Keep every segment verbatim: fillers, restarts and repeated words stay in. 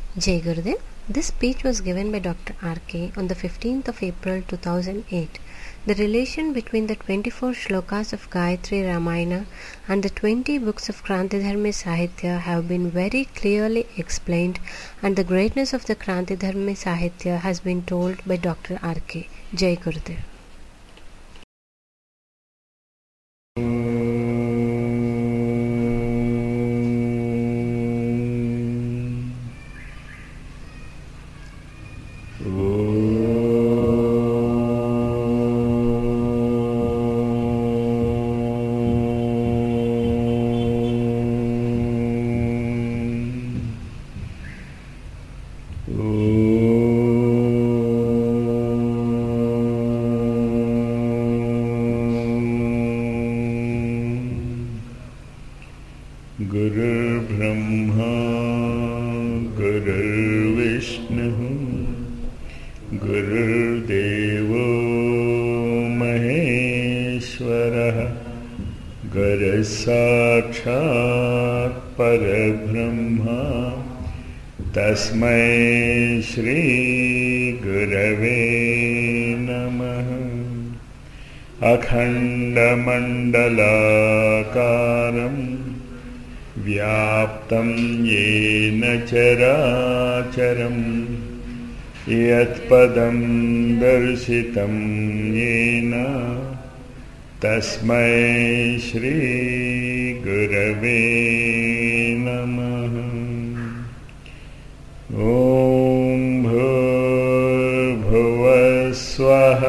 Jai Gurudev. This speech was given by Doctor R K on the fifteenth of April two thousand eight. The relation between the twenty-four shlokas of Gayatri Ramayana and the twenty books of Krantidharmi Sahitya have been very clearly explained, and the greatness of the Krantidharmi Sahitya has been told by Doctor R K. Jai Gurudev. गुरुर्ब्रह्मा गुरुर्विष्णुः गुरुर्देवो महेश्वरः गुरुसाक्षात् परब्रह्मा तस्मै श्री गुरवे नमः। अखण्डमण्डलाकारम् व्याप्तं येन चराचरं यत्पदं दर्शितं येन तस्मै श्री गुरवे नमः। ॐ भूर्भुवः स्वः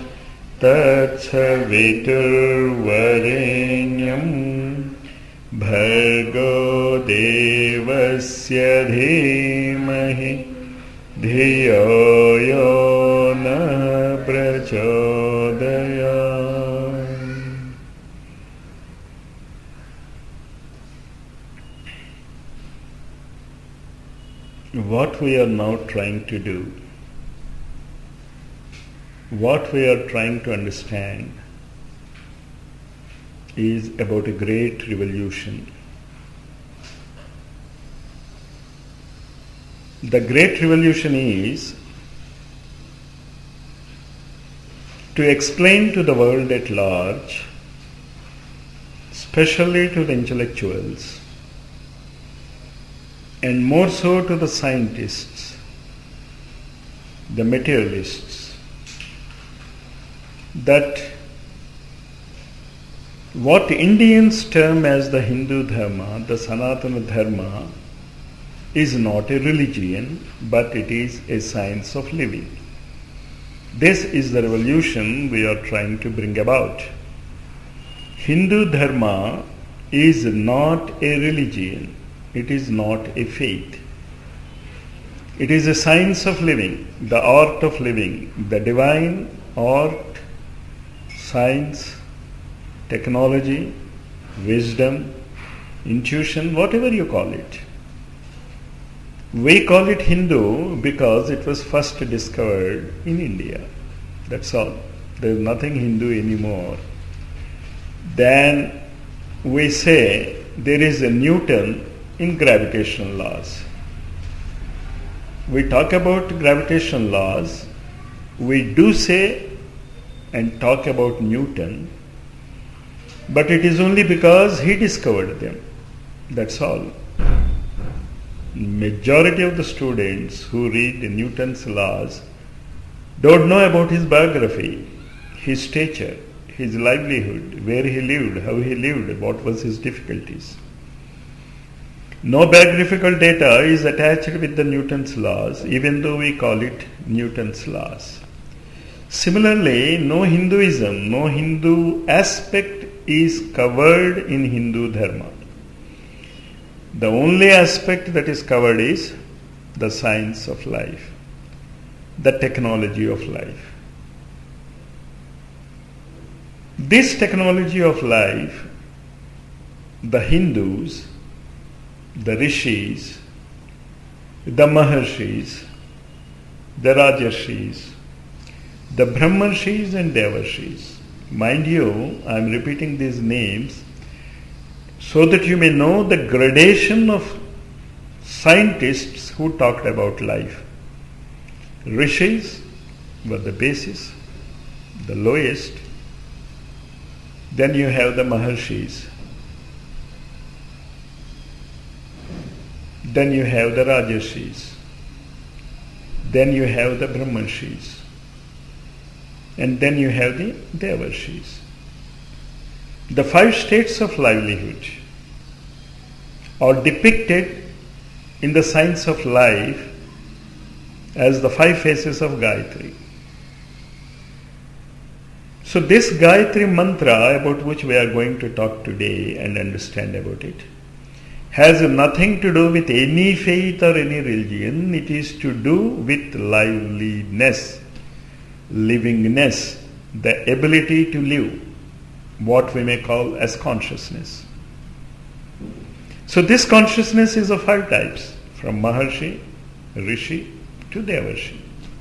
तत्सवितुर्वरेण्यं भर्गो देवस्य धीमहि धियो यो नः प्रचोदयात्। What we are now trying to do, what we are trying to understand is about a great revolution. The great revolution is to explain to the world at large, especially to the intellectuals, and more so to the scientists, the materialists, that what Indians term as the Hindu Dharma, the Sanatana Dharma, is not a religion, but it is a science of living. This is the revolution we are trying to bring about. Hindu Dharma is not a religion, it is not a faith. It is a science of living, the art of living, the divine art, science, technology, wisdom, intuition, whatever you call it. We call it Hindu because it was first discovered in India. That's all. There is nothing Hindu anymore. Then we say there is a Newton in gravitational laws. We talk about gravitational laws. We do say and talk about Newton, but it is only because he discovered them. That's all. Majority of the students who read Newton's laws don't know about his biography, his stature, his livelihood, where he lived, how he lived, what was his difficulties. No biographical data is attached with the Newton's laws, even though we call it Newton's laws. Similarly, no Hinduism, no Hindu aspect is covered in Hindu Dharma. The only aspect that is covered is the science of life, the technology of life. This technology of life, the Hindus, the Rishis, the Maharshis, the Rajarshis, the Brahmarshis and Devarshis. Mind you, I am repeating these names so that you may know the gradation of scientists who talked about life. Rishis were the basis, the lowest. Then you have the Maharshis. Then you have the Rajarshis. Then you have the Brahmanshis. And then you have the Devarshis. The five states of livelihood are depicted in the science of life as the five faces of Gayatri. So this Gayatri mantra, about which we are going to talk today and understand about it, has nothing to do with any faith or any religion. It is to do with liveliness, livingness, the ability to live, what we may call as consciousness. So this consciousness is of five types, from Maharshi, Rishi to Devarshi.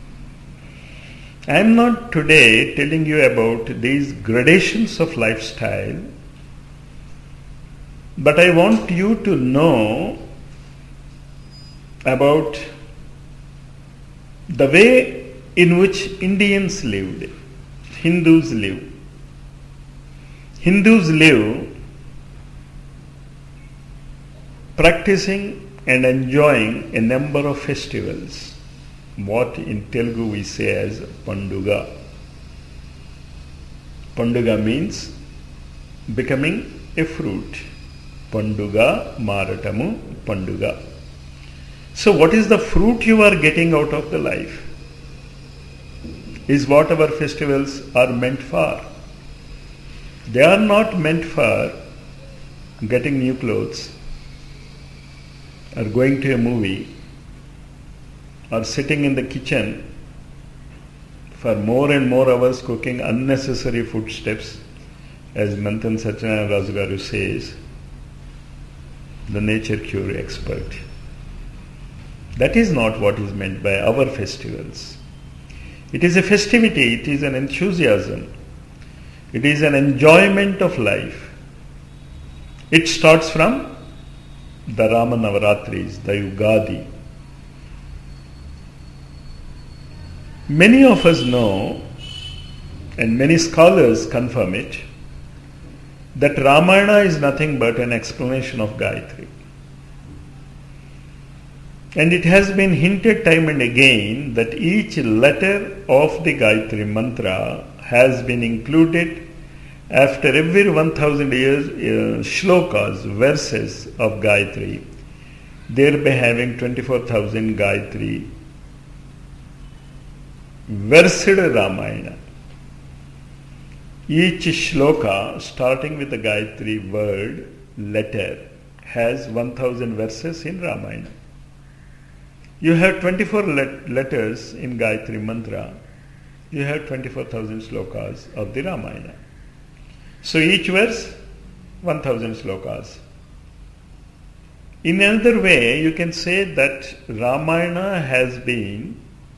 I am not today telling you about these gradations of lifestyle, but I want you to know about the way in which Indians lived, Hindus live. Hindus live practicing and enjoying a number of festivals, what in Telugu we say as Panduga. Panduga means becoming a fruit. Panduga, Maratamu, Panduga. So what is the fruit you are getting out of the life? Is what our festivals are meant for. They are not meant for getting new clothes, or going to a movie, or sitting in the kitchen for more and more hours cooking unnecessary footsteps, as Manthan Satyanarayana Raju says, the nature cure expert. That is not what is meant by our festivals. It is a festivity, it is an enthusiasm, it is an enjoyment of life. It starts from the Rama Navaratris, the Yugadi. Many of us know, and many scholars confirm it, that Ramayana is nothing but an explanation of Gayatri. And it has been hinted time and again that each letter of the Gayatri mantra has been included after every one thousand years uh, shlokas, verses of Gayatri, thereby having twenty-four thousand Gayatri versed Ramayana. Each shloka, starting with the Gayatri word, letter, has one thousand verses in Ramayana. You have twenty-four let- letters in Gayatri mantra. You have twenty-four thousand slokas of the Ramayana. So each verse, one thousand slokas. In another way, you can say that Ramayana has been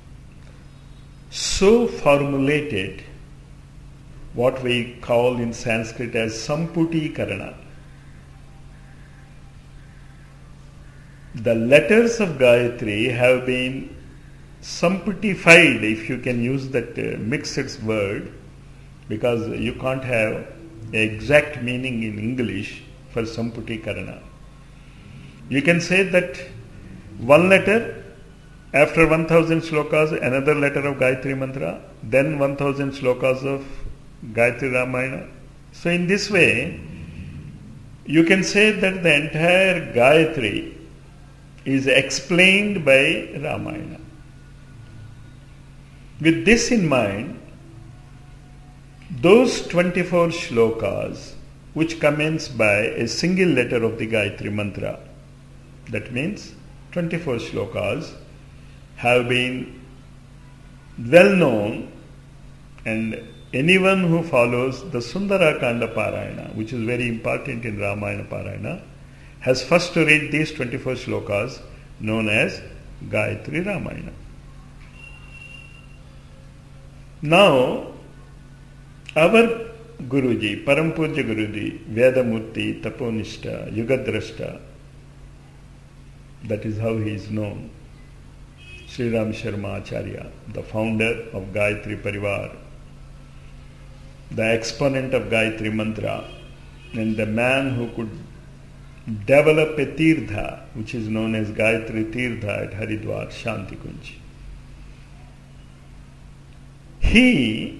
so formulated, what we call in Sanskrit as Samputi-karana. The letters of Gayatri have been samputified, if you can use that uh, mixed word, because you can't have exact meaning in English for Samputi-karana. You can say that one letter, after one thousand slokas, another letter of Gayatri mantra, then one thousand slokas of Gayatri Ramayana. So in this way, you can say that the entire Gayatri is explained by Ramayana. With this in mind, those twenty-four shlokas which commence by a single letter of the Gayatri mantra, that means twenty-four shlokas, have been well known, and anyone who follows the Sundara Kanda Parayana, which is very important in Ramayana Parayana, has first to read these twenty-four shlokas known as Gayatri Ramayana. Now, our Guruji, Parampurja Guruji, Vedamurti, Taponishta, Yugadrashta, That is how he is known. Sri Ram Sharma Acharya, the founder of Gayatri Parivar, the exponent of Gayatri Mantra, and the man who could develop a Tirtha, which is known as Gayatri Tirtha at Haridwar, Shanti Kunj. He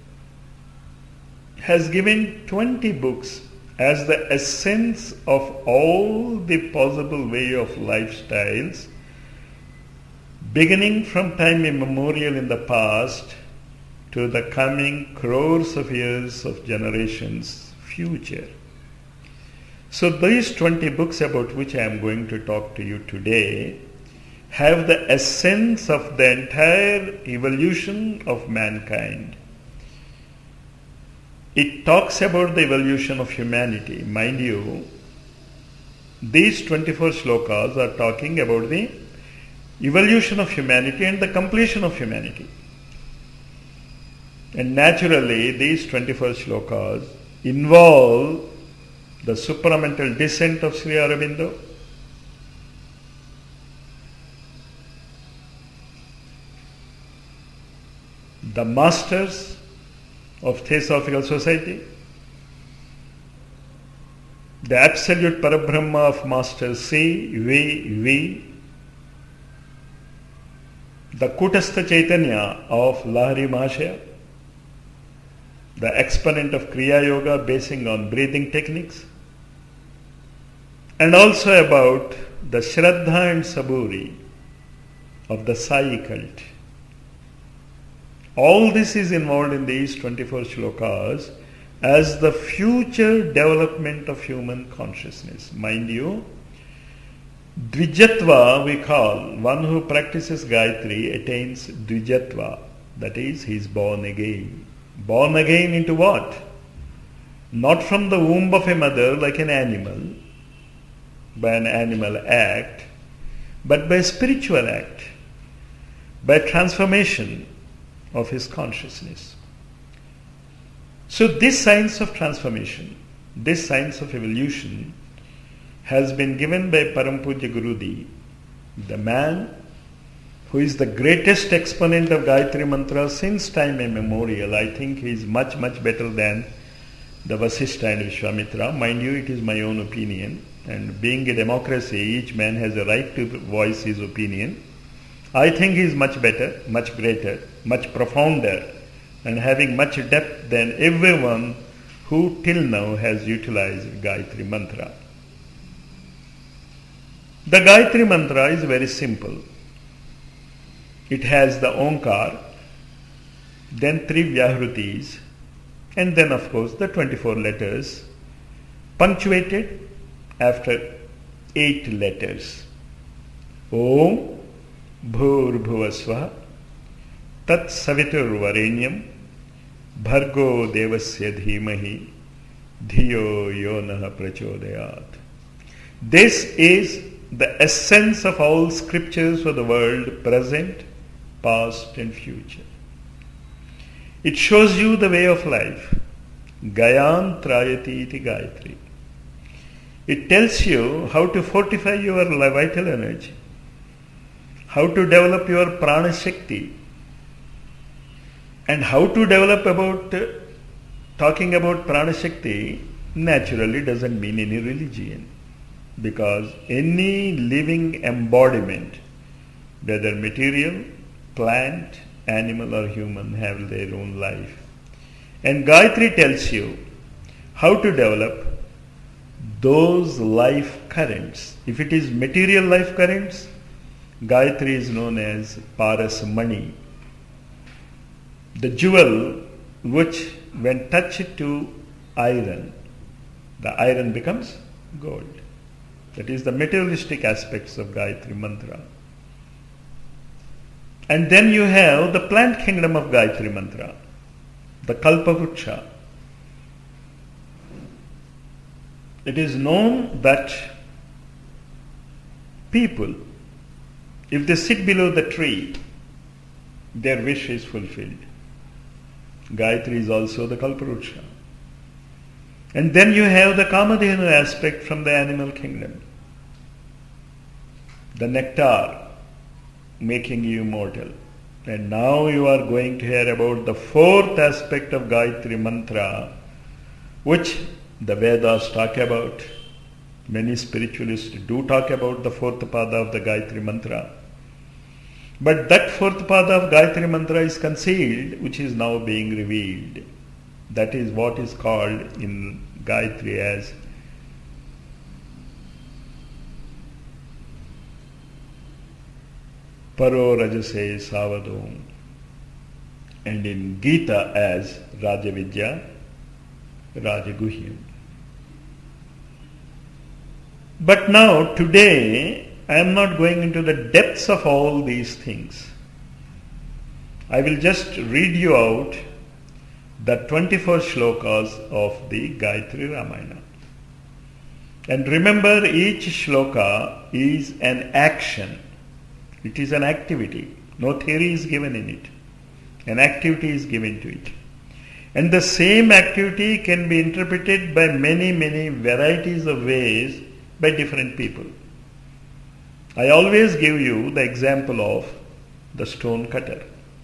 has given twenty books as the essence of all the possible way of lifestyles, beginning from time immemorial in the past to the coming crores of years of generations future. So these twenty books about which I am going to talk to you today have the essence of the entire evolution of mankind. It talks about the evolution of humanity. Mind you, these twenty-four shlokas are talking about the evolution of humanity and the completion of humanity. And naturally, these twenty-four shlokas involve the supramental descent of Sri Aurobindo, the masters of Theosophical Society, the absolute Parabrahma of Master C, V, V, the Kutastha Chaitanya of Lahari Mahashaya, the exponent of Kriya Yoga basing on breathing techniques, and also about the Shraddha and Saburi of the Sai cult. All this is involved in these twenty-four shlokas as the future development of human consciousness. Mind you, Dvijatva we call, one who practices Gayatri attains Dvijatva, that is, he is born again. Born again into what? Not from the womb of a mother like an animal, by an animal act, but by a spiritual act, by transformation of his consciousness. So this science of transformation, this science of evolution has been given by Param Pujya Gurudi, the man who is the greatest exponent of Gayatri Mantra since time immemorial. I think he is much, much better than the Vasishtha and Vishwamitra. Mind you, it is my own opinion. And being a democracy, each man has a right to voice his opinion. I think he is much better, much greater, much profounder, and having much depth than everyone who till now has utilized Gayatri Mantra. The Gayatri Mantra is very simple. It has the Omkar, then three Vyahrutis, and then of course the twenty-four letters, punctuated after eight letters. Om Bhur Bhuvasva Tat Savitur Varenyam Bhargo Devasya Dhimahi Dhiyo Yonah Prachodayat. This is the essence of all scriptures for the world, present, past and future. It shows you the way of life. Gayan Trayati iti Gayatri. It tells you how to fortify your vital energy, how to develop your prana shakti, and how to develop about, uh, talking about prana shakti naturally doesn't mean any religion, because any living embodiment, whether material, plant, animal or human, have their own life. And Gayatri tells you how to develop those life currents. If it is material life currents, Gayatri is known as Parasmani, the jewel which when touched to iron, the iron becomes gold. That is the materialistic aspects of Gayatri Mantra. And then you have the plant kingdom of Gayatri Mantra, the Kalpavruksha. It is known that people, if they sit below the tree, their wish is fulfilled. Gayatri is also the Kalpavruksha. And then you have the Kamadhenu aspect from the animal kingdom. the nectar making you immortal. And now you are going to hear about the fourth aspect of Gayatri Mantra, which the Vedas talk about. Many spiritualists do talk about the fourth pada of the Gayatri Mantra. But that fourth pada of Gayatri Mantra is concealed, which is now being revealed. That is what is called in Gayatri as Paro Rajase Savadom, and in Gita as Rajavidya Rajaguhyam. But now, today, I am not going into the depths of all these things. I will just read you out the twenty-four shlokas of the Gayatri Ramayana. And remember, each shloka is an action. It is an activity. No theory is given in it. An activity is given to it. And the same activity can be interpreted by many, many varieties of ways by different people. I always give you the example of the stone cutter.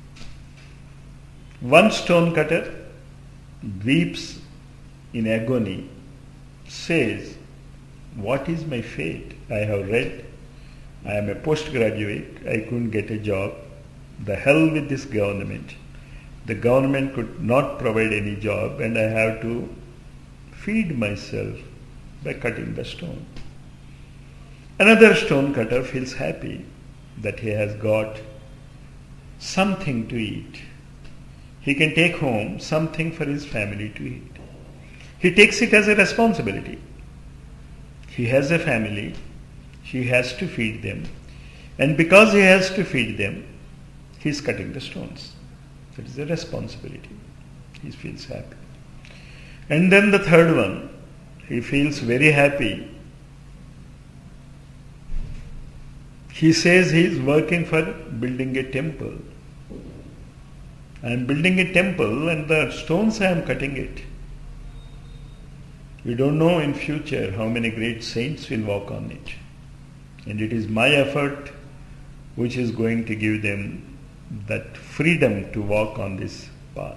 One stone cutter weeps in agony, says, "What is my fate? I have read, I am a postgraduate, I couldn't get a job. The hell with this government. The government could not provide any job and I have to feed myself by cutting the stone." Another stone cutter feels happy that he has got something to eat. He can take home something for his family to eat. He takes it as a responsibility. He has a family, he has to feed them, and because he has to feed them, he is cutting the stones. That is a responsibility. He feels happy. And then the third one, he feels very happy. He says he is working for building a temple. I am building a temple and the stones I am cutting it. We don't know in future how many great saints will walk on it. And it is my effort which is going to give them that freedom to walk on this path.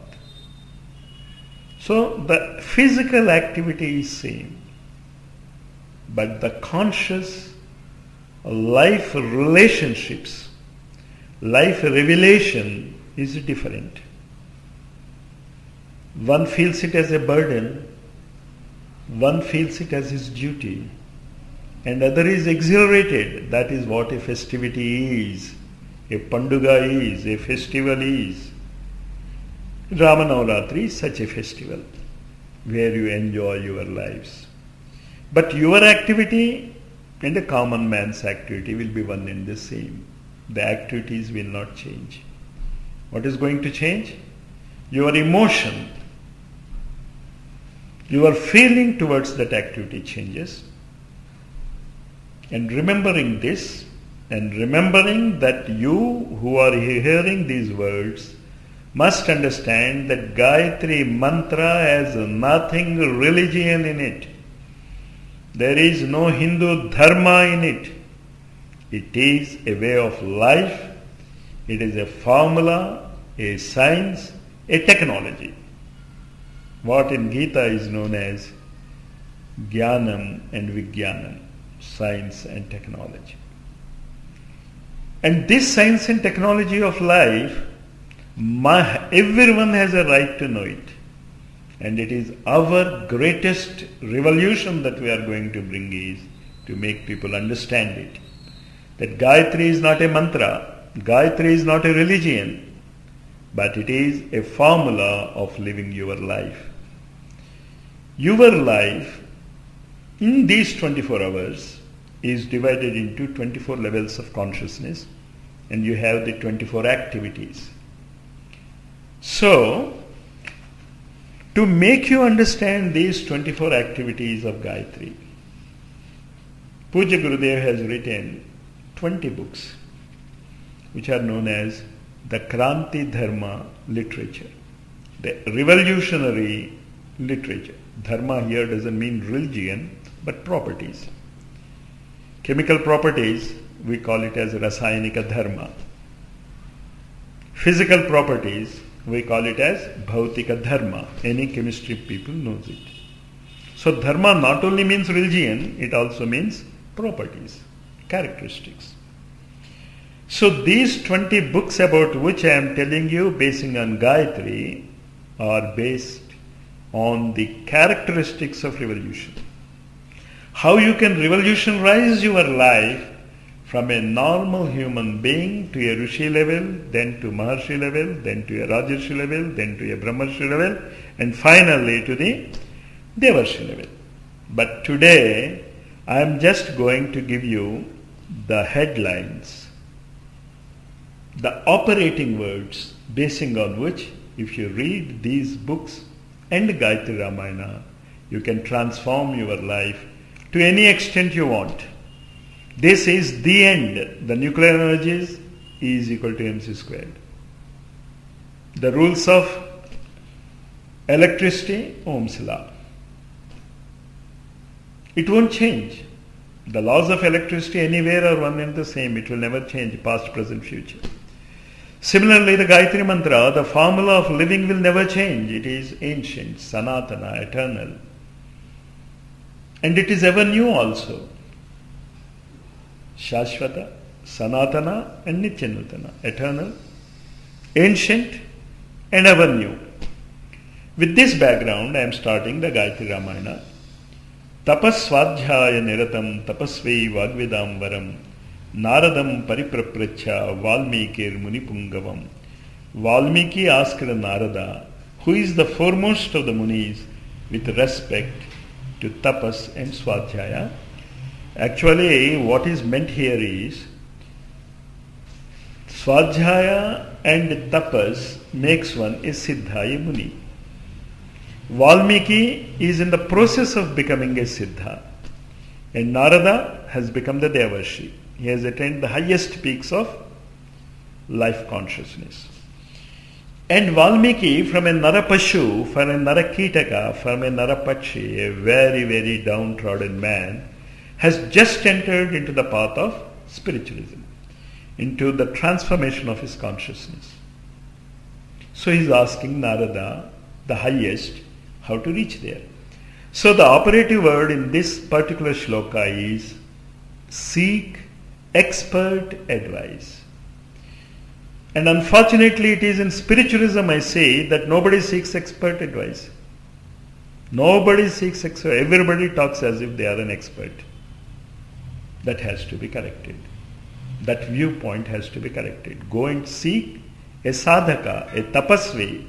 So the physical activity is same, but the conscious life relationships, life revelation is different. One feels it as a burden, one feels it as his duty, and other is exhilarated. That is what a festivity is, a Panduga is, a festival is. Ramanavaratri is such a festival where you enjoy your lives. But your activity and a common man's activity will be one and the same. The activities will not change. What is going to change? Your emotion, your feeling towards that activity changes. And remembering this, and remembering that you who are hearing these words must understand that Gayatri Mantra has nothing religion in it. There is no Hindu dharma in it. It is a way of life. It is a formula, a science, a technology. What in Gita is known as Jnanam and Vijnanam, science and technology. And this science and technology of life, my, everyone has a right to know it. And it is our greatest revolution that we are going to bring is to make people understand it. That Gayatri is not a mantra, Gayatri is not a religion, but it is a formula of living your life. Your life in these twenty-four hours is divided into twenty-four levels of consciousness, and you have the twenty-four activities. So, to make you understand these twenty-four activities of Gayatri, Pujya Gurudev has written twenty books which are known as the Kranti Dharma literature, the revolutionary literature. Dharma here doesn't mean religion, but properties. Chemical properties we call it as Rasayanika Dharma. Physical properties, we call it as Bhautika Dharma. Any chemistry people knows it. So Dharma not only means religion, it also means properties, characteristics. So these twenty books about which I am telling you, basing on Gayatri, are based on the characteristics of revolution. How you can revolutionize your life from a normal human being to a Rishi level, then to Maharshi level, then to a Rajarshi level, then to a Brahmarshi level, and finally to the Devarshi level. But today, I am just going to give you the headlines, the operating words, basing on which, if you read these books and Gayatri Ramayana, you can transform your life to any extent you want. This is the end. The nuclear energies E is equal to mc squared. The rules of electricity, Ohm's law. It won't change. The laws of electricity anywhere are one and the same. It will never change, past, present, future. Similarly, the Gayatri Mantra, the formula of living will never change. It is ancient, Sanatana, eternal. And it is ever new also. Shashvata, Sanatana and Nityanutana. Eternal, ancient and ever new. With this background, I am starting the Gayatri Ramayana. Tapas Swadhyaya Niratam Tapasvai Vagvedam Varam Naradam Pariprapracha Valmikir Munipungavam. Valmiki asked Narada, who is the foremost of the Munis, with respect to Tapas and Swadhyaya. Actually, what is meant here is Swadhyaya and Tapas makes one a Siddha, a Muni. Valmiki is in the process of becoming a Siddha, and Narada has become the Devarshi. He has attained the highest peaks of life consciousness. And Valmiki, from a Narapashu, from a Narakitaka, from a Narapakshi, a very, very downtrodden man, has just entered into the path of spiritualism, into the transformation of his consciousness. So he is asking Narada, the highest, how to reach there. So the operative word in this particular shloka is seek expert advice. And unfortunately, it is in spiritualism I say that nobody seeks expert advice. Nobody seeks expert. Everybody talks as if they are an expert. That has to be corrected. That viewpoint has to be corrected. Go and seek a sadhaka, a tapasvi.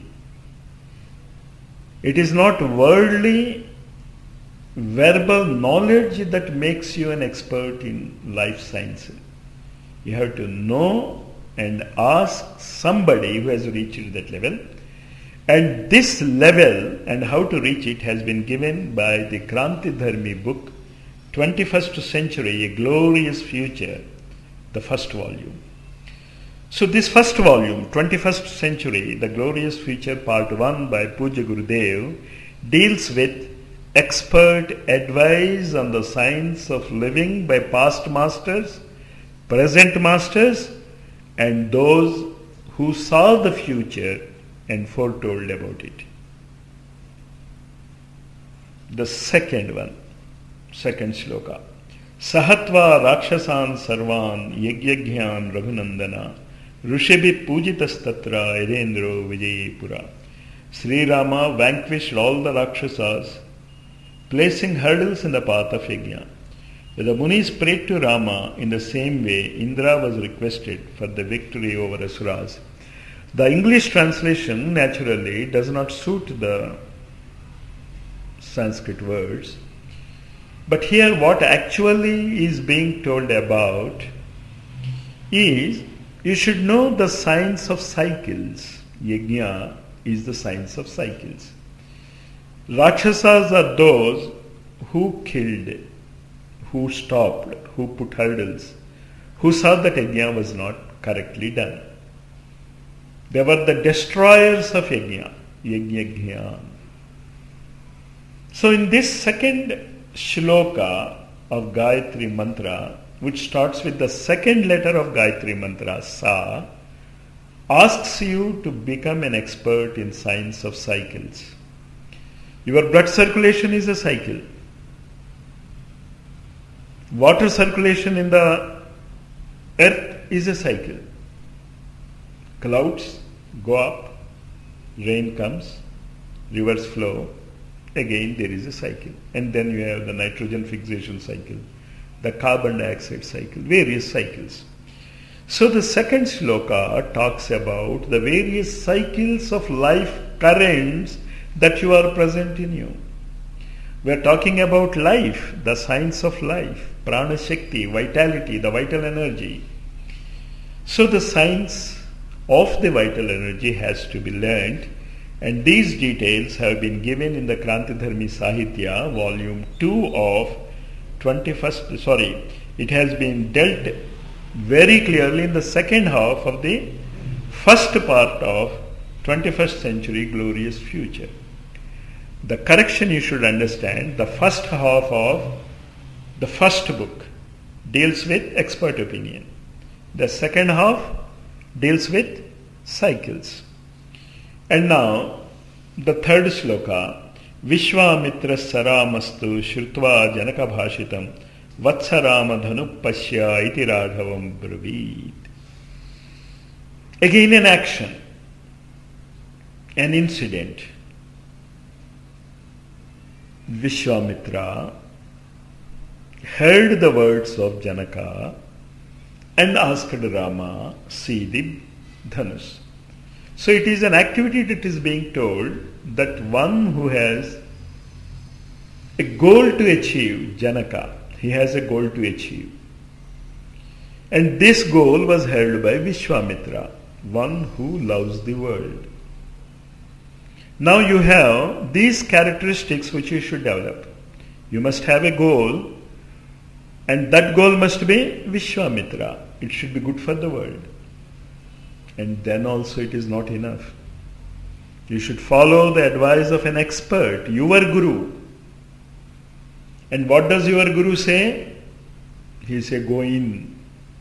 It is not worldly, verbal knowledge that makes you an expert in life sciences. You have to know and ask somebody who has reached that level. And this level and how to reach it has been given by the Kranti Dharmi book, twenty-first century, A Glorious Future, the first volume. So this first volume, twenty-first century, The Glorious Future, part one by Puja Gurudev, deals with expert advice on the science of living by past masters, present masters, and those who saw the future and foretold about it. The second one, second shloka. Sahatva rakshasan sarvan yajnaghyan raghunandana Rushabhi pujitastatra edendro vijayipura. Sri Rama vanquished all the Rakshasas, placing hurdles in the path of yajna. The Munis prayed to Rama in the same way Indra was requested for the victory over Asuras. The English translation naturally does not suit the Sanskrit words, but here what actually is being told about is you should know the science of cycles. Yajna is the science of cycles. Rakshasas are those who killed, who stopped, who put hurdles, who saw that yajna was not correctly done. They were the destroyers of yajna, yajna. So in this second shloka of Gayatri Mantra, which starts with the second letter of Gayatri Mantra, Sa, asks you to become an expert in science of cycles. Your blood circulation is a cycle. Water circulation in the earth is a cycle. Clouds go up, rain comes, rivers flow, again there is a cycle. And then you have the nitrogen fixation cycle, the carbon dioxide cycle, various cycles. So the second shloka talks about the various cycles of life currents that you are present in you. We are talking about life, the science of life, prana shakti, vitality, the vital energy. So the science of the vital energy has to be learned, and these details have been given in the Krantidharmi Sahitya, volume two of twenty-first, sorry, it has been dealt very clearly in the second half of the first part of twenty-first century glorious future. The correction you should understand, the first half of the first book deals with expert opinion. The second half deals with cycles. And now the third shloka, Vishwamitra Saramastu Shrutva Janaka Bhashitam Vatsarama Dhanu Pasya Iti Radhavam Braveed. Again an action, an incident. Vishwamitra heard the words of Janaka and asked Rama, see the Dhanus. So it is an activity that is being told that one who has a goal to achieve, Janaka, he has a goal to achieve. And this goal was held by Vishwamitra, one who loves the world. Now you have these characteristics which you should develop. You must have a goal, and that goal must be Vishwamitra. It should be good for the world. And then also it is not enough. You should follow the advice of an expert, your guru. And what does your guru say? He says, go in.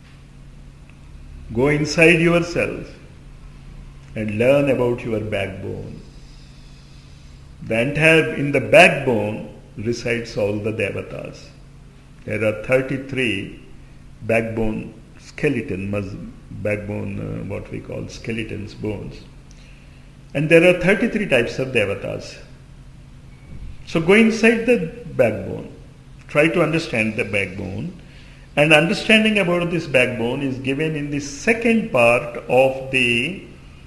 Go inside yourself and learn about your backbone. The entire, in the backbone resides all the devatas. There are thirty-three backbone skeleton, backbone, uh, what we call skeletons, bones. And there are thirty-three types of devatas. So go inside the backbone. Try to understand the backbone. And understanding about this backbone is given in the second part of the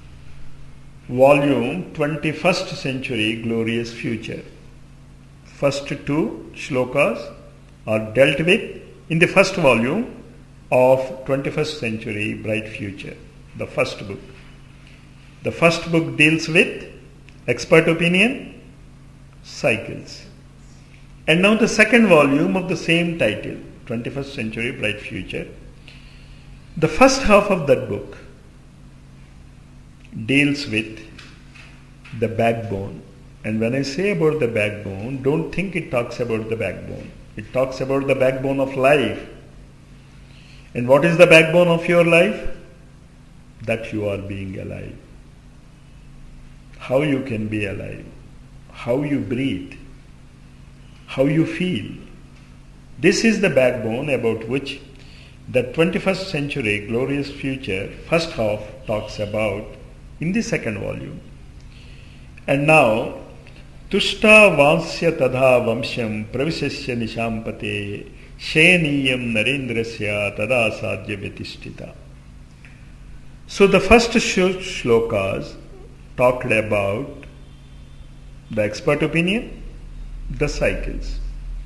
volume twenty-first century glorious future. First two shlokas are dealt with in the first volume of twenty-first century bright future, the first book. The first book deals with expert opinion, cycles. And now the second volume of the same title, twenty-first century bright future. The first half of that book deals with the backbone. And when I say about the backbone, don't think it talks about the backbone. It talks about the backbone of life. And what is the backbone of your life? That you are being alive. How you can be alive. How you breathe. How you feel. This is the backbone about which the twenty-first century glorious future first half talks about in the second volume. And now, Tushta Vansya Tadha Vamsyam Pravishasya Nishampate Sheniyam Narendrasya Tada Sadhya Vyatishthita. So the first shlokas talked about the expert opinion, the cycles.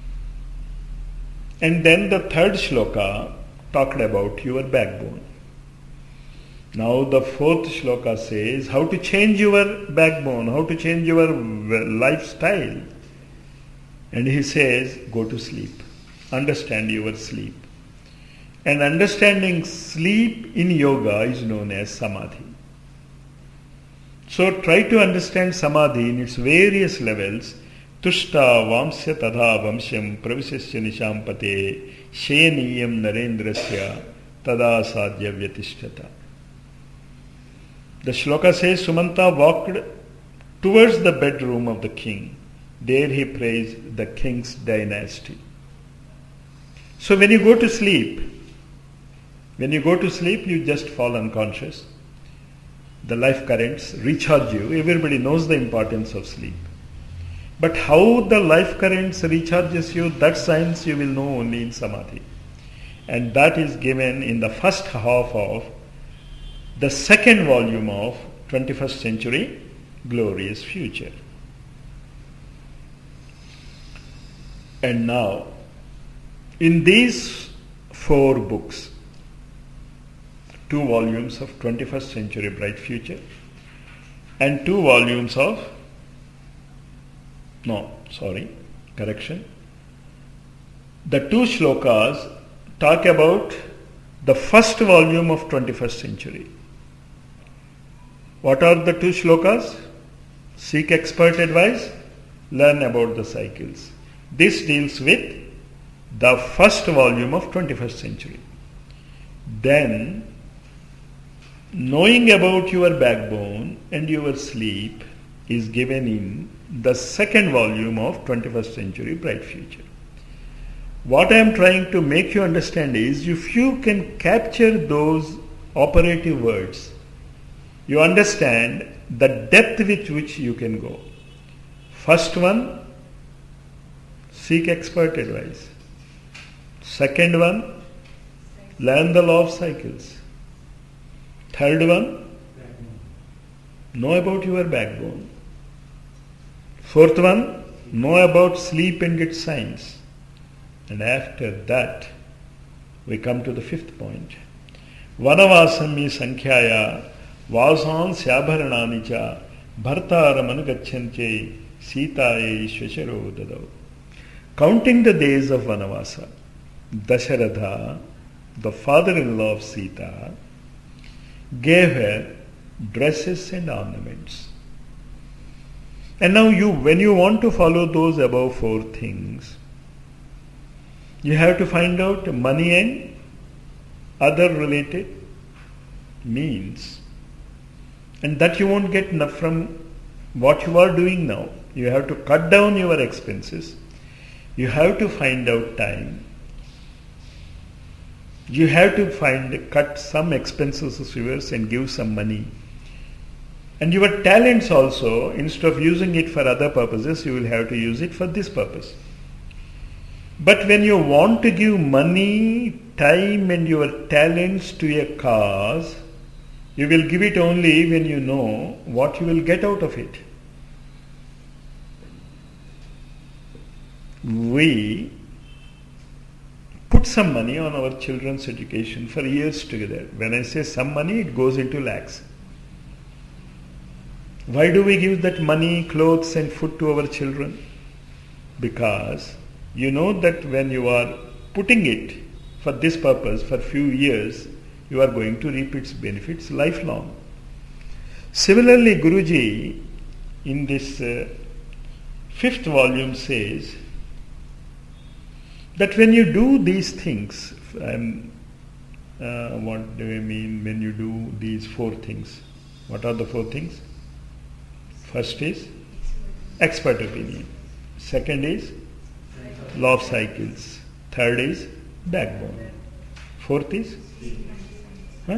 And then the third shloka talked about your backbone. Now the fourth shloka says how to change your backbone, how to change your lifestyle. And he says, go to sleep. Understand your sleep. And understanding sleep in yoga is known as samadhi. So try to understand samadhi in its various levels तुष्टा वांस्य तथा वंश्यम प्रविशस्य निशांपते शेनीयम नरेंद्रस्य तदा साध्य व्यतिष्ठता. The shloka says Sumanta walked towards the bedroom of the king. There he praised the king's dynasty. So when you go to sleep, when you go to sleep, you just fall unconscious. The life currents recharge you. Everybody knows the importance of sleep. But how the life currents recharges you, that science you will know only in Samadhi. And that is given in the first half of the second volume of twenty-first Century Glorious Future. And now, in these four books, two volumes of twenty-first Century Bright Future and two volumes of, no, sorry, correction. The two shlokas talk about the first volume of twenty-first Century. What are the two shlokas? Seek expert advice, learn about the cycles. This deals with the first volume of twenty-first Century. Then, knowing about your backbone and your sleep is given in the second volume of twenty-first Century Bright Future. What I am trying to make you understand is, if you can capture those operative words, you understand the depth with which you can go. First one, seek expert advice. Second one, learn the law of cycles. Third one, know about your backbone. Fourth one, know about sleep and its science. And after that, we come to the fifth point. Vanavasami sankhyaya vasan syabharanani cha bhartaram anugacchante sitaye shvasharo dadau. Counting the days of Vanavasa, Dasharatha, the father-in-law of Sita, gave her dresses and ornaments. And now you, when you want to follow those above four things, you have to find out money and other related means. And that you won't get from what you are doing now. You have to cut down your expenses. You have to find out time. You have to find, cut some expenses of yours and give some money. And your talents also, instead of using it for other purposes, you will have to use it for this purpose. But when you want to give money, time and your talents to a cause, you will give it only when you know what you will get out of it. We put some money on our children's education for years together. When I say some money, it goes into lakhs. Why do we give that money, clothes and food to our children? Because you know that when you are putting it for this purpose for few years, you are going to reap its benefits lifelong. Similarly, Guruji in this uh, fifth volume says that when you do these things, um, uh, what do I mean when you do these four things? What are the four things? First is expert opinion. Second is law of cycles. Third is backbone. Fourth is huh?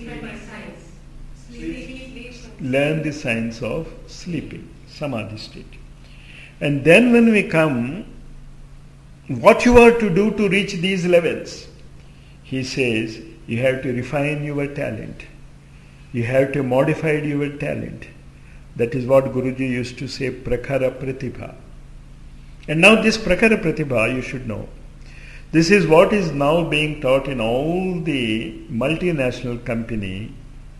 learn the science of sleeping, samadhi state. And then when we come, what you are to do to reach these levels? He says, you have to refine your talent. You have to modify your talent. That is what Guruji used to say, Prakhara Pratibha. And now this Prakhara Pratibha you should know. This is what is now being taught in all the multinational company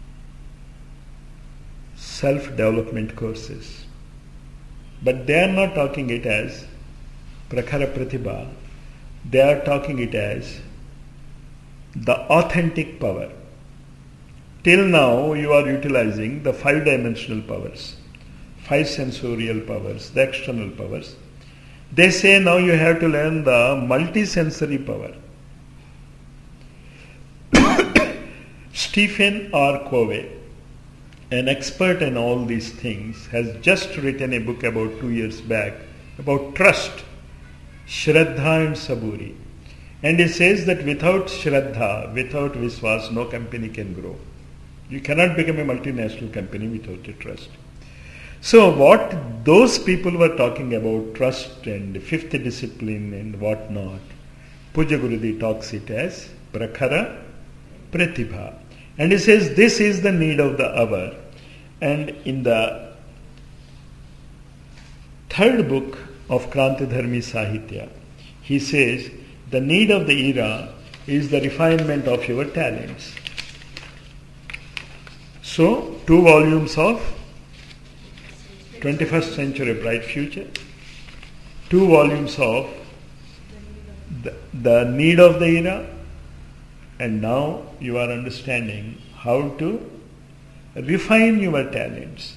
self-development courses. But they are not talking it as Prakhara Pratibha. They are talking it as the authentic power. Till now you are utilizing the five dimensional powers, five sensorial powers, the external powers. They say now you have to learn the multisensory power. Stephen R. Covey, an expert in all these things, has just written a book about two years back about trust, Shraddha and Saburi. And he says that without Shraddha, without Viswas, no company can grow. You cannot become a multinational company without a trust. So what those people were talking about, trust and fifth discipline and what not, Pujya Gurudeva talks it as Prakhara Pratibha. And he says this is the need of the hour. And in the third book of Krantidharmi Sahitya, he says the need of the era is the refinement of your talents. So, two volumes of twenty-first Century Bright Future, two volumes of the, the need of the era, and now you are understanding how to refine your talents.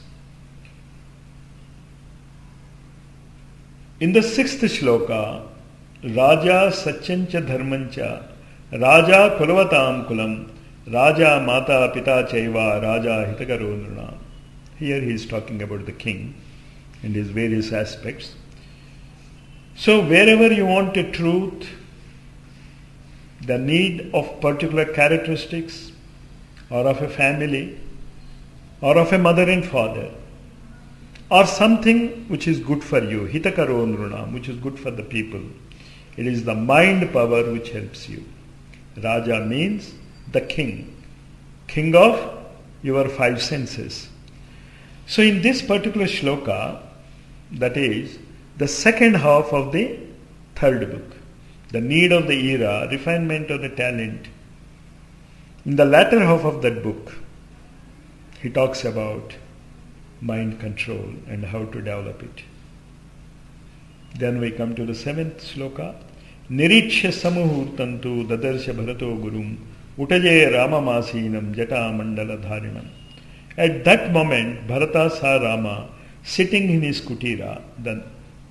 In the sixth shloka, Raja Satyancha Dharmancha, Raja Kulavatam Kulam, Raja Mata Pita Chaiva, Raja Hitakaro Nrunam. Here he is talking about the king and his various aspects. So wherever you want a truth, the need of particular characteristics, or of a family, or of a mother and father, or something which is good for you, Hitakaro Nrunam, which is good for the people, it is the mind power which helps you. Raja means the king, king of your five senses. So in this particular shloka, that is the second half of the third book, the need of the era, refinement of the talent, in the latter half of that book, he talks about mind control and how to develop it. Then we come to the seventh shloka. Niricchya samuhurtantu dadarsha bharato gurum utaje ramamasinam jata mandala dharinam. At that moment, Bharata saw Rama sitting in his kutira. Then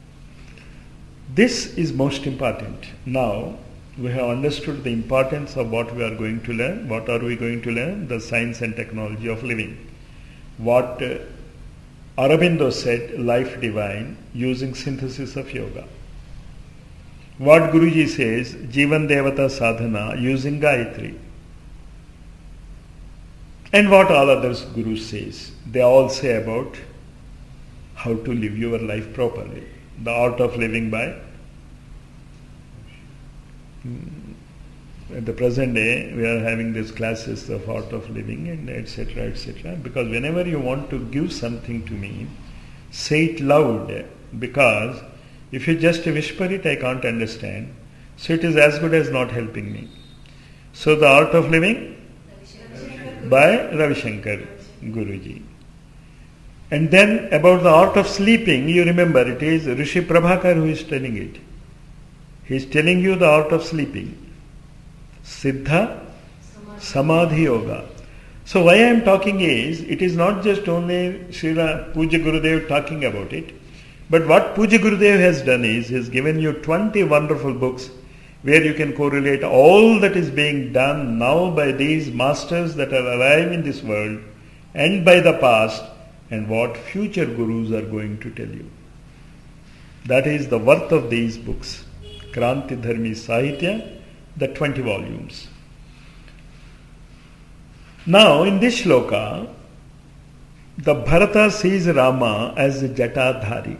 this is most important. Now we have understood the importance of what we are going to learn. What are we going to learn? The science and technology of living. What uh, Aurobindo said, life divine, using synthesis of yoga. What Guruji says, Jivan Devata Sadhana, using Gayatri. And what all others Gurus says. They all say about how to live your life properly. The art of living by. At the present day, we are having these classes of art of living and et cetera, et cetera. Because whenever you want to give something to me, say it loud. Because if you just whisper it, I can't understand. So it is as good as not helping me. So the art of living by Ravi Shankar Guruji. And then about the art of sleeping, you remember it is Rishi Prabhakar who is telling it. He is telling you the art of sleeping. Siddha Samadhi Yoga. So why I am talking is, it is not just only Srila Pujya Gurudev talking about it, but what Pujya Gurudev has done is, he has given you twenty wonderful books where you can correlate all that is being done now by these masters that are alive in this world and by the past, and what future gurus are going to tell you. That is the worth of these books. Krantidharmi Sahitya, the twenty volumes. Now in this shloka, the Bharata sees Rama as a Jatadhari.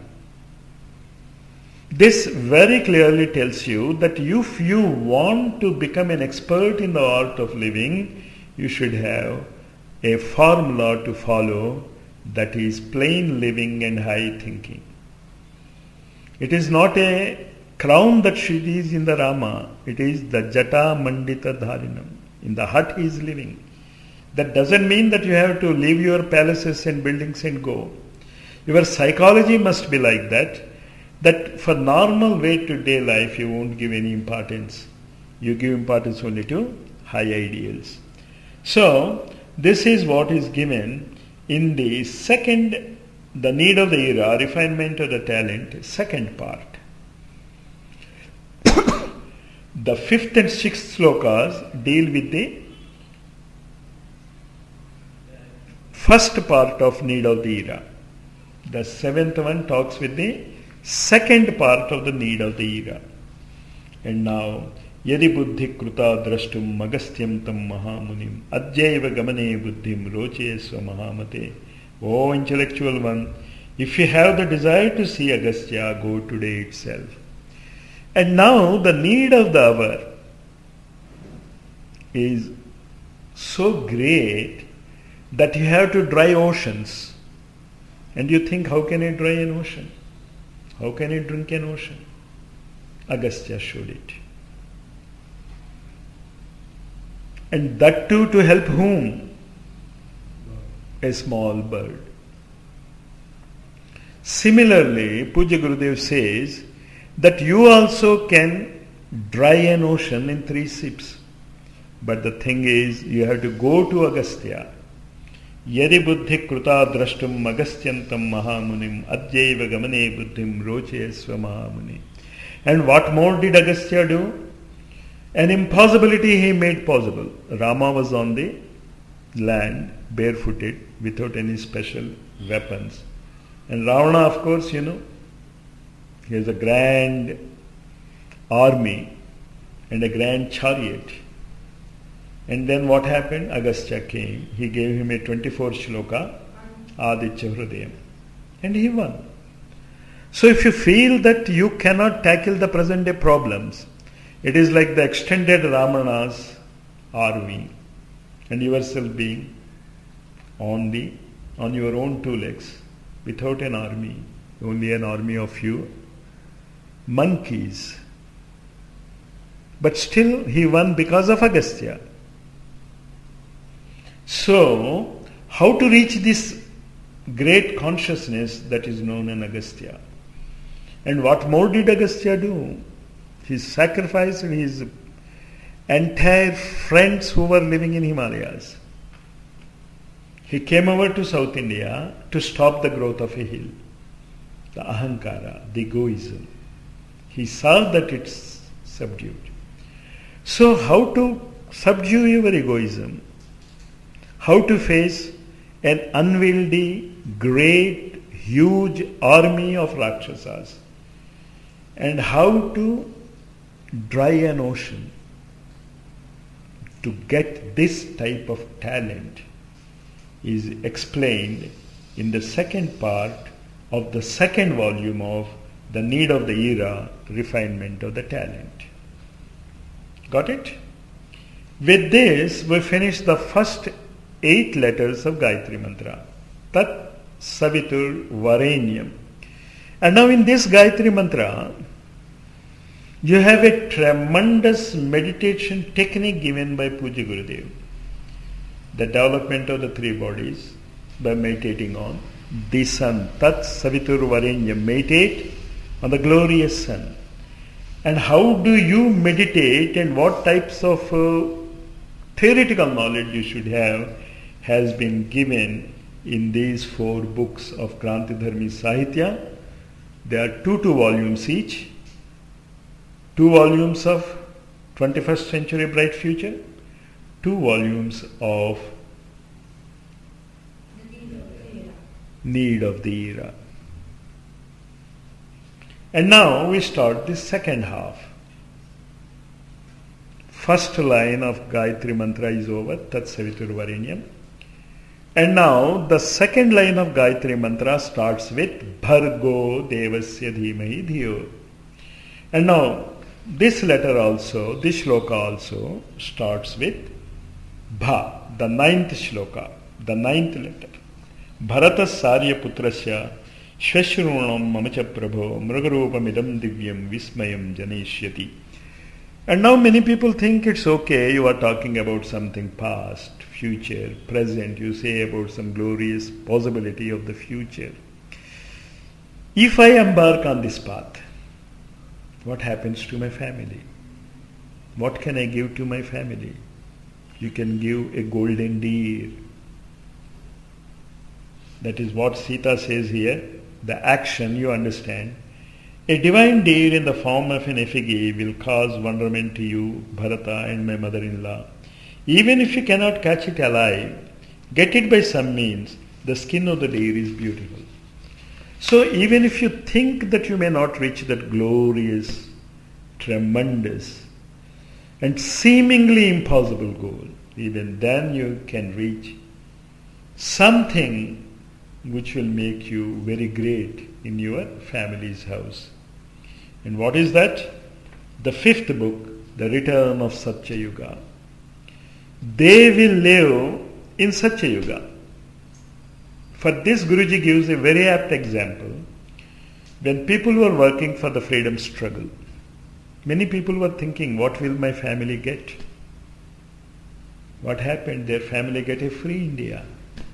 This very clearly tells you that if you want to become an expert in the art of living, you should have a formula to follow, that is plain living and high thinking. It is not a crown that she is in the Rama, it is the Jata Mandita Dharinam. In the hut he is living. That doesn't mean that you have to leave your palaces and buildings and go. Your psychology must be like that, that for normal day-to-day life you won't give any importance. You give importance only to high ideals. So, this is what is given in the second, the need of the era, refinement of the talent, second part. The fifth and sixth slokas deal with the first part of need of the era. The seventh one talks with the second part of the need of the era. And now, Yadi buddhi kruta drashtum magastyam tam mahamunim adjaiva gamane buddhim rochesva mahamate. Oh intellectual one, if you have the desire to see Agastya, go today itself. And now the need of the hour is so great that you have to dry oceans. And you think, how can I dry an ocean? How can I drink an ocean? Agastya showed it. And that too to help whom? A small bird. Similarly, Pujya Gurudev says that you also can dry an ocean in three sips. But the thing is, you have to go to Agastya. Yadi buddhi kruta drashtum agastyantam mahamunim adjaiva gamane buddhim rochesva mahamuni. And what more did Agastya do? An impossibility he made possible. Rama was on the land, barefooted, without any special weapons. And Ravana, of course, you know, he has a grand army and a grand chariot. And then what happened? Agastya came. He gave him a twenty-four shloka, Aditya Hridayam. And he won. So if you feel that you cannot tackle the present day problems, it is like the extended Ramana's army and yourself being on the on your own two legs, without an army, only an army of few monkeys. But still he won because of Agastya. So, how to reach this great consciousness that is known in Agastya? And what more did Agastya do? He sacrificed his entire friends who were living in Himalayas. He came over to South India to stop the growth of a hill, the ahankara, the egoism. He saw that it's subdued. So how to subdue your egoism? How to face an unwieldy, great, huge army of Rakshasas? And how to dry an ocean? To get this type of talent is explained in the second part of the second volume of The Need of the Era, Refinement of the Talent. Got it? With this, we finish the first eight letters of Gayatri Mantra. Tat Savitur Varenyam. And now in this Gayatri Mantra, you have a tremendous meditation technique given by Pujya Gurudev. The development of the three bodies by meditating on the sun. Tat Savitur Varenyam. Meditate on the glorious sun. And how do you meditate and what types of uh, theoretical knowledge you should have has been given in these four books of Krantidharmi Sahitya. There are two two volumes each. Two volumes of twenty-first Century Bright Future. Two volumes of Need of the Era. And now we start the second half. First line of Gayatri Mantra is over, Tat Savitur Varenyam. And now the second line of Gayatri Mantra starts with Bhargo Devasya Dhimahi Dhiyo. And now this letter also, this shloka also starts with Bha, the ninth shloka, the ninth letter. Bharata Sarya Putrasya Shvashrunam Mamacha Prabho Mrugarupamidam Divyam Vismayam Janeshyati. And now many people think it's okay, you are talking about something past, future, present, you say about some glorious possibility of the future. If I embark on this path, what happens to my family? What can I give to my family? You can give a golden deer. That is what Sita says here. The action, you understand. A divine deed in the form of an effigy will cause wonderment to you, Bharata and my mother-in-law. Even if you cannot catch it alive, get it by some means. The skin of the deer is beautiful. So even if you think that you may not reach that glorious, tremendous, and seemingly impossible goal, even then you can reach something which will make you very great in your family's house. And what is that? The fifth book, The Return of Satya Yuga. They will live in Satya Yuga. For this, Guruji gives a very apt example. When people were working for the freedom struggle, many people were thinking, what will my family get? What happened? Their family get a free India.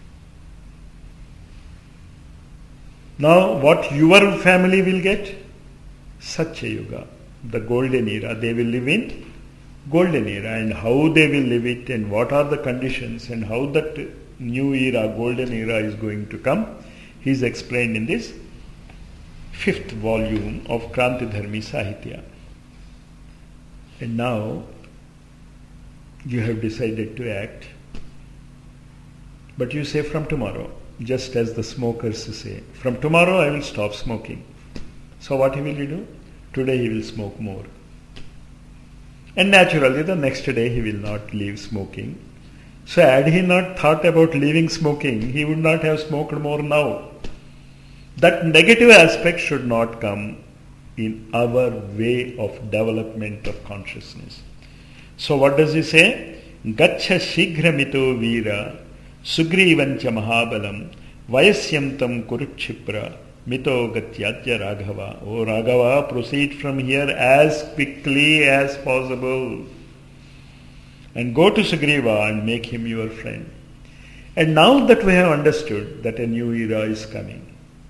Now, what your family will get? Satya Yuga, the golden era. They will live in golden era, and how they will live it, and what are the conditions, and how that new era, golden era is going to come, he is explained in this fifth volume of Krantidharmi Sahitya. And now you have decided to act, but you say from tomorrow, just as the smokers say, from tomorrow I will stop smoking. So what will he do? Today he will smoke more. And naturally the next day he will not leave smoking. So had he not thought about leaving smoking, he would not have smoked more now. That negative aspect should not come in our way of development of consciousness. So what does he say? Gacha shigramito vira sugrivancha mahabalam vayasyamtam kurukshipra mito gatyatya raghava. Oh Raghava, proceed from here as quickly as possible. And go to Sugriva and make him your friend. And now that we have understood that a new era is coming,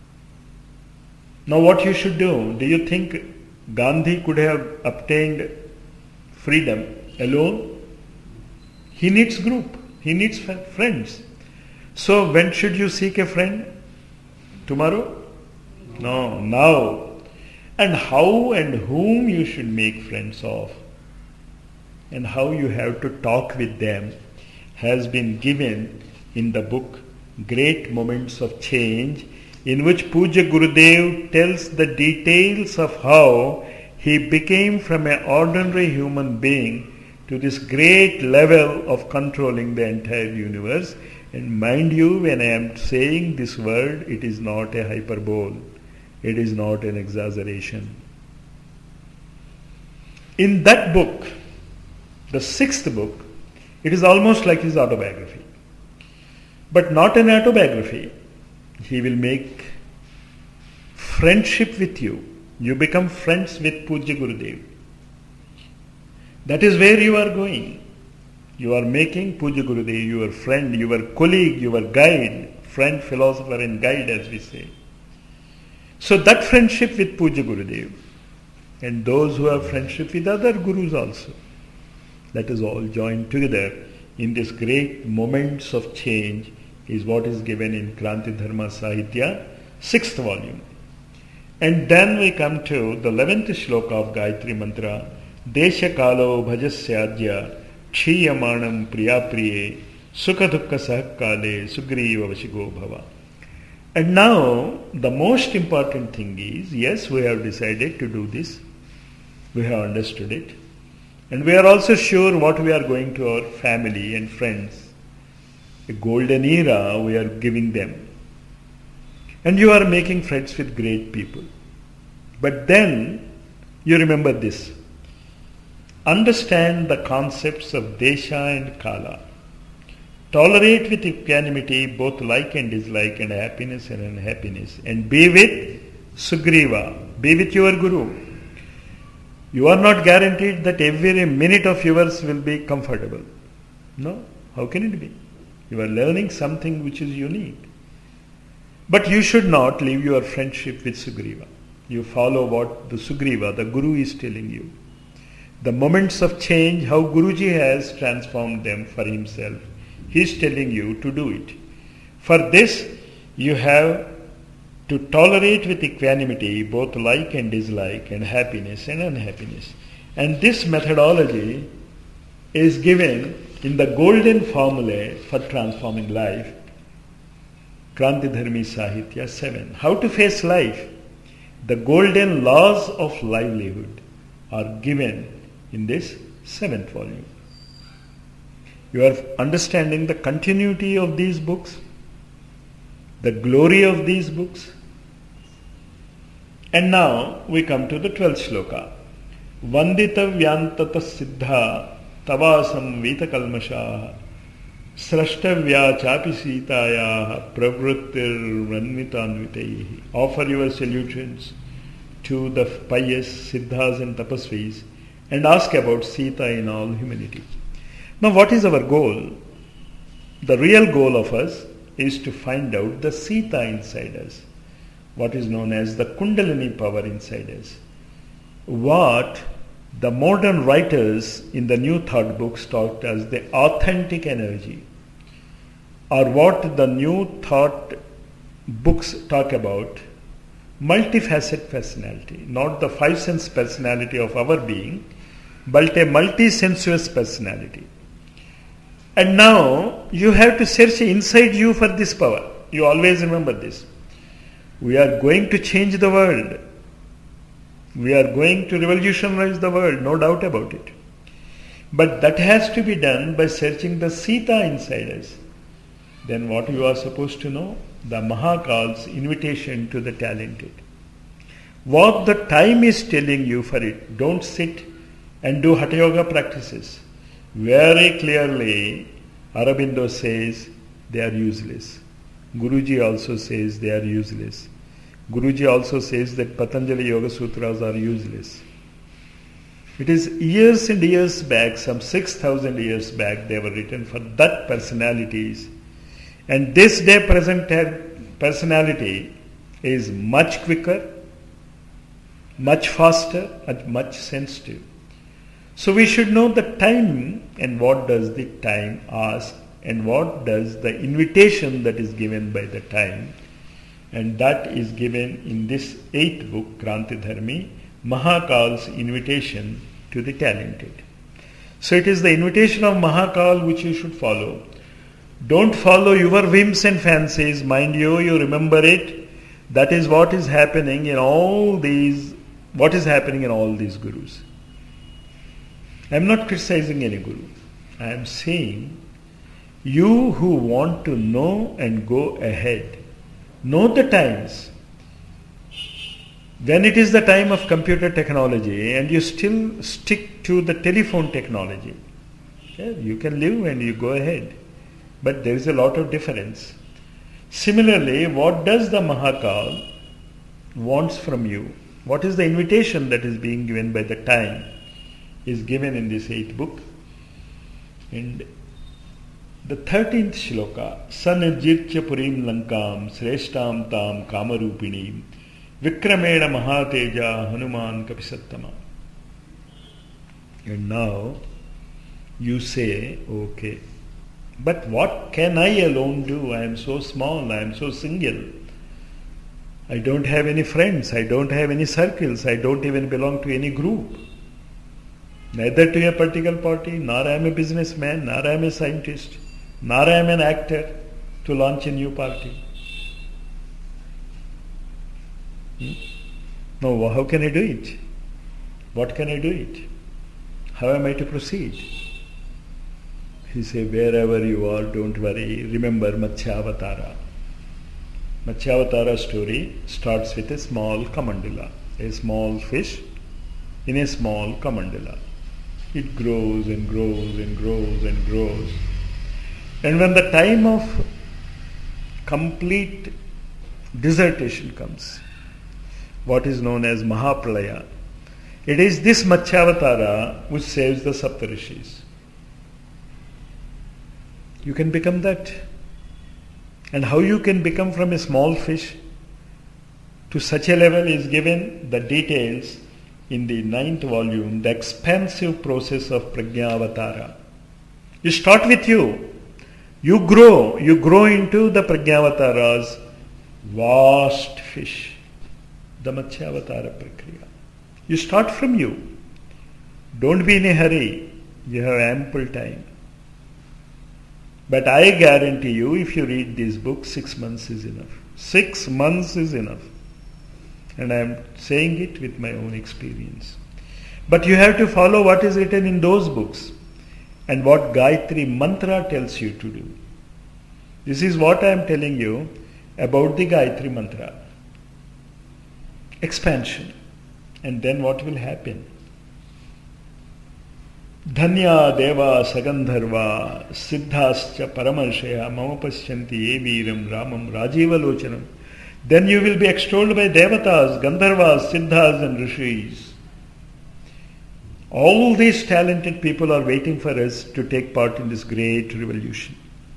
now what you should do? Do you think Gandhi could have obtained freedom alone? He needs group. He needs friends. So when should you seek a friend? Tomorrow? No, now. And how and whom you should make friends of, and how you have to talk with them, has been given in the book Great Moments of Change, in which Puja Gurudev tells the details of how he became from an ordinary human being to this great level of controlling the entire universe. And mind you, when I am saying this word, it is not a hyperbole. It is not an exaggeration. In that book, the sixth book, it is almost like his autobiography. But not an autobiography. He will make friendship with you. You become friends with Puja Gurudev. That is where you are going. You are making Puja Gurudev your friend, your colleague, your guide, friend, philosopher and guide, as we say. So that friendship with Puja Gurudev, and those who have friendship with other gurus also, that is all joined together in this great moments of change, is what is given in Krantidharma Sahitya, sixth volume. And then we come to the eleventh shloka of Gayatri Mantra, Desha Kalo Bhajasyadya Kshiyamanam Priyapriye Sukha Dukha Sahakale Sugriva Vashigo Bhava. And now the most important thing is, yes, we have decided to do this. We have understood it. And we are also sure what we are going to our family and friends. A golden era we are giving them. And you are making friends with great people. But then you remember this. Understand the concepts of Desha and Kala. Tolerate with equanimity both like and dislike and happiness and unhappiness. And be with Sugriva. Be with your Guru. You are not guaranteed that every minute of yours will be comfortable. No. How can it be? You are learning something which is unique. But you should not leave your friendship with Sugriva. You follow what the Sugriva, the Guru, is telling you. The moments of change, how Guruji has transformed them for himself. He is telling you to do it. For this, you have to tolerate with equanimity both like and dislike and happiness and unhappiness. And this methodology is given in the golden formula for transforming life, Krantidharmi Sahitya seven. How to face life. The golden laws of livelihood are given in this seventh volume. You are understanding the continuity of these books, the glory of these books. And now we come to the twelfth shloka. Vandita vyantata siddha tavasam vita kalmasha srashtavya chapi sitaya pravrittir ranvitanvitaihi. Offer your salutations to the pious siddhas and tapasvis and ask about Sita in all humility. Now what is our goal? The real goal of us is to find out the Sita inside us, what is known as the Kundalini power inside us. What the modern writers in the New Thought books taught as the authentic energy, or what the New Thought books talk about, multifaceted personality, not the five sense personality of our being, but a multi-sensuous personality. And now you have to search inside you for this power. You always remember this. We are going to change the world. We are going to revolutionize the world, no doubt about it. But that has to be done by searching the Sita inside us. Then what you are supposed to know? The Mahakal's invitation to the talented. What the time is telling you for it. Don't sit and do Hatha Yoga practices. Very clearly, Aurobindo says they are useless. Guruji also says they are useless. Guruji also says that Patanjali Yoga Sutras are useless. It is years and years back, some six thousand years back, they were written for that personalities. And this day present personality is much quicker, much faster, and much sensitive. So we should know the time and what does the time ask and what does the invitation that is given by the time. And that is given in this eighth book, Krantidharmi, Mahakal's invitation to the talented. So it is the invitation of Mahakal which you should follow. Don't follow your whims and fancies. Mind you, you remember it. That is what is happening in all these, what is happening in all these gurus. I am not criticizing any guru. I am saying, you who want to know and go ahead, know the times. When it is the time of computer technology and you still stick to the telephone technology, yeah, you can live and you go ahead. But there is a lot of difference. Similarly, what does the Mahakal wants from you? What is the invitation that is being given by the time is given in this eighth book? And the thirteenth shloka, Sanirjitya Purim Lankam Sreshtam Tam Kamarupinim Vikramena Mahateja Hanuman Kapisattama. And now you say, okay, but what can I alone do? I am so small, I am so single. I don't have any friends, I don't have any circles, I don't even belong to any group. Neither to a political party, nor I am a businessman, nor I am a scientist, nor I am an actor to launch a new party. Hmm? No, how can I do it? What can I do it? How am I to proceed? He said, wherever you are, don't worry, remember Matsyavatara. Matsyavatara story starts with a small kamandala, a small fish in a small kamandala. It grows and grows and grows and grows. And when the time of complete desertation comes, what is known as Mahapralaya, it is this Matsyavatara which saves the Saptarishis. You can become that. And how you can become from a small fish to such a level is given the details in the ninth volume, the expansive process of Prajnavatara. You start with you. You grow. You grow into the Prajnavataras vast fish, the Matsyavatara Prakriya. You start from you. Don't be in a hurry. You have ample time. But I guarantee you, if you read these books, six months is enough. Six months is enough. And I am saying it with my own experience. But you have to follow what is written in those books and what Gayatri Mantra tells you to do. This is what I am telling you about the Gayatri Mantra. Expansion. And then what will happen? Dhanya deva sagandharva siddhascha paramarshaya mama paschanti ye veeram ramam rajiva lochanam. Then you will be extolled by devatas, gandharvas, siddhas and rishis. All these talented people are waiting for us to take part in this great revolution.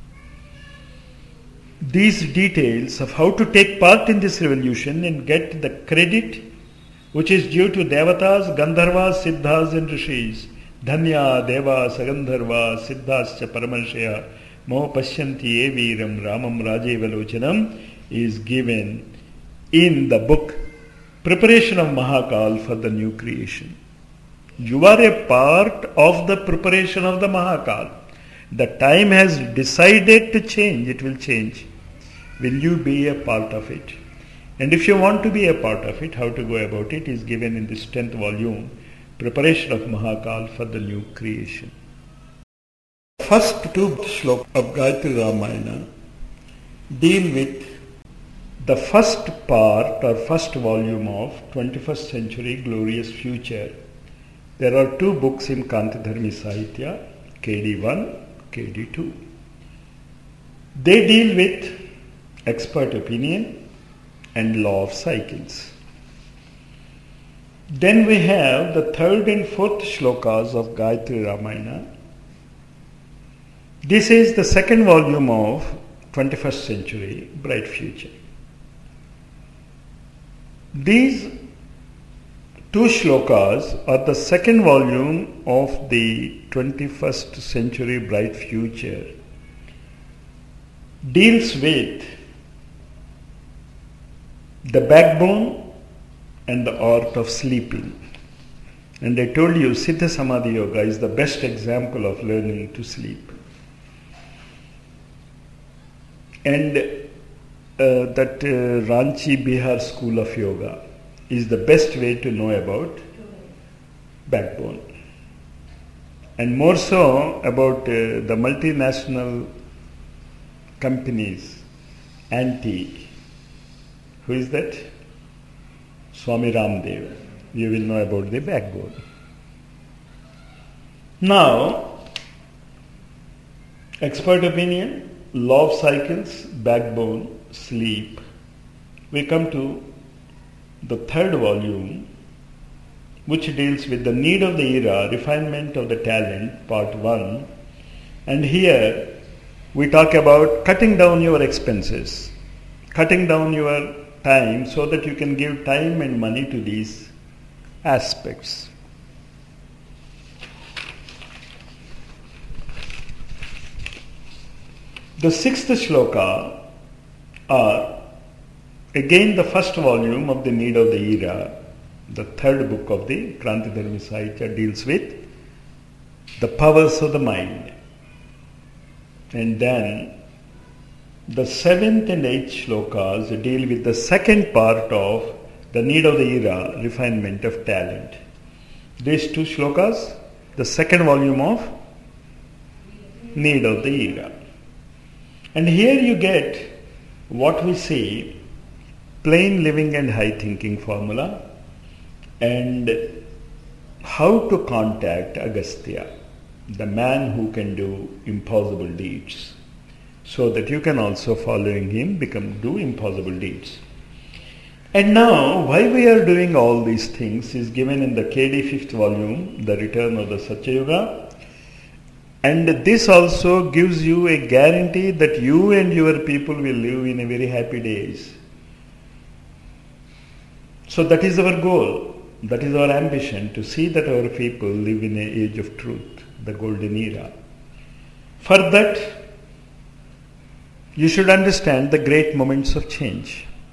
These details of how to take part in this revolution and get the credit which is due to devatas, gandharvas, siddhas and rishis. Dhanya deva sagandharva siddhascha paramarshaya mo paschanti ye veeram ramam rajeva lochanam is given in the book Preparation of Mahakal for the New Creation. You are a part of the preparation of the Mahakal. The time has decided to change, it will change. Will you be a part of it? And if you want to be a part of it, how to go about it is given in this tenth volume, Preparation of Mahakal for the New Creation. First two shlokas of Gayatri Ramayana deal with the first part or first volume of twenty-first century glorious future. There are two books in Kantidharmi Sahitya, K D one, K D two. They deal with expert opinion and law of cycles. Then we have the third and fourth shlokas of Gayatri Ramayana. This is the second volume of twenty-first century bright future. These two shlokas are the second volume of the twenty-first century bright future. Deals with the backbone and the art of sleeping. And I told you Siddha Samadhi Yoga is the best example of learning to sleep. And uh, that uh, Ranchi Bihar School of Yoga is the best way to know about backbone. And more so about uh, the multinational companies, anti. Who is that? Swami Ramdev. You will know about the backbone. Now, expert opinion, law of cycles, backbone, sleep. We come to the third volume, which deals with the need of the era, refinement of the talent, part one. And here we talk about cutting down your expenses, cutting down your time so that you can give time and money to these aspects. The sixth shloka are again the first volume of the Need of the Era. The third book of the Kantidharmi Sahitya deals with the powers of the mind. And then the seventh and eighth shlokas deal with the second part of the Need of the Era, refinement of talent. These two shlokas, the second volume of Need of the Era. And here you get what we see, plain living and high thinking formula, and how to contact Agastya, the man who can do impossible deeds, so that you can also, following him, become do impossible deeds. And now, why we are doing all these things is given in the K D fifth volume, The Return of the Satyayuga. And this also gives you a guarantee that you and your people will live in a very happy days. So that is our goal, that is our ambition, to see that our people live in an age of truth, the golden era. For that, you should understand the great moments of change.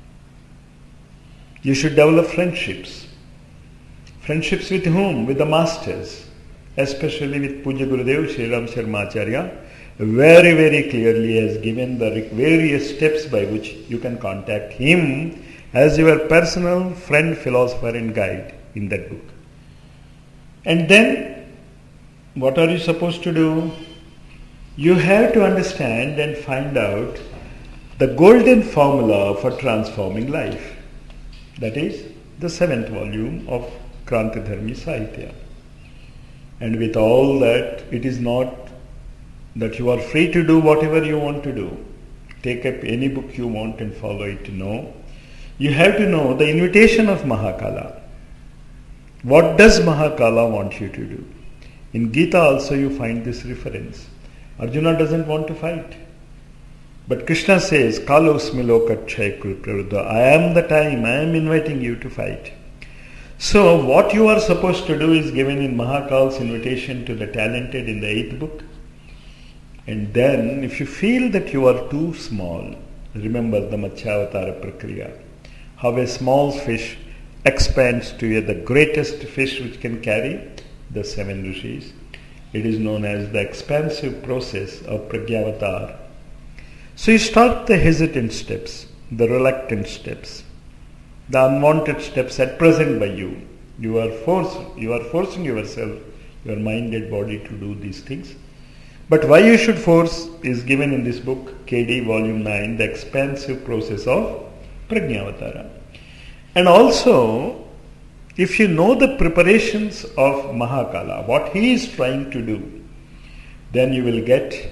You should develop friendships. Friendships with whom? With the masters, especially with Puja Gurudev Sri Ram Sharma Acharya. Very, very clearly has given the various steps by which you can contact him as your personal friend, philosopher and guide in that book. And then, what are you supposed to do? You have to understand and find out the golden formula for transforming life. That is the seventh volume of Krantidharmi Sahitya. And with all that, it is not that you are free to do whatever you want to do. Take up any book you want and follow it. No. You have to know the invitation of Mahakala. What does Mahakala want you to do? In Gita also you find this reference. Arjuna doesn't want to fight. But Krishna says, Kalosmi lokachay kulpraruddha. I am the time, I am inviting you to fight. So what you are supposed to do is given in Mahakal's invitation to the talented in the eighth book. And then if you feel that you are too small, remember the Matsyavatara Prakriya. How a small fish expands to the greatest fish which can carry the seven rishis. It is known as the expansive process of Pragyavatar. So you start the hesitant steps, the reluctant steps, the unwanted steps at present by you. You are forced, you are forcing yourself, your mind and body to do these things. But why you should force is given in this book, K D volume nine, the expansive process of Prajnavatara. And also, if you know the preparations of Mahakala, what he is trying to do, then you will get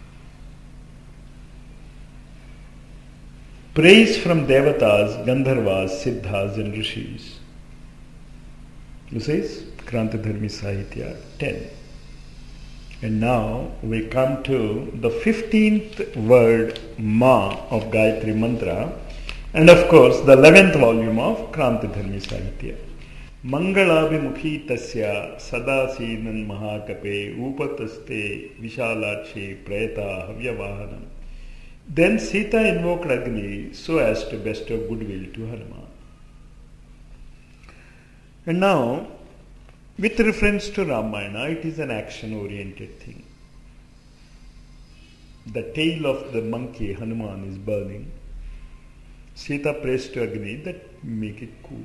praise from Devatas, Gandharvas, Siddhas and Rishis. This is Krantidharmi Sahitya ten. And now we come to the fifteenth word Ma of Gayatri Mantra, and of course the eleventh volume of Krantidharmi Sahitya. Mangalabhimukhi tasya sadasinan mahakape upataste vishalakshe prayata havyavahanam. Then Sita invoked Agni so as to bestow goodwill to Hanuman. And now, with reference to Ramayana, it is an action-oriented thing. The tail of the monkey, Hanuman, is burning. Sita prays to Agni that make it cool.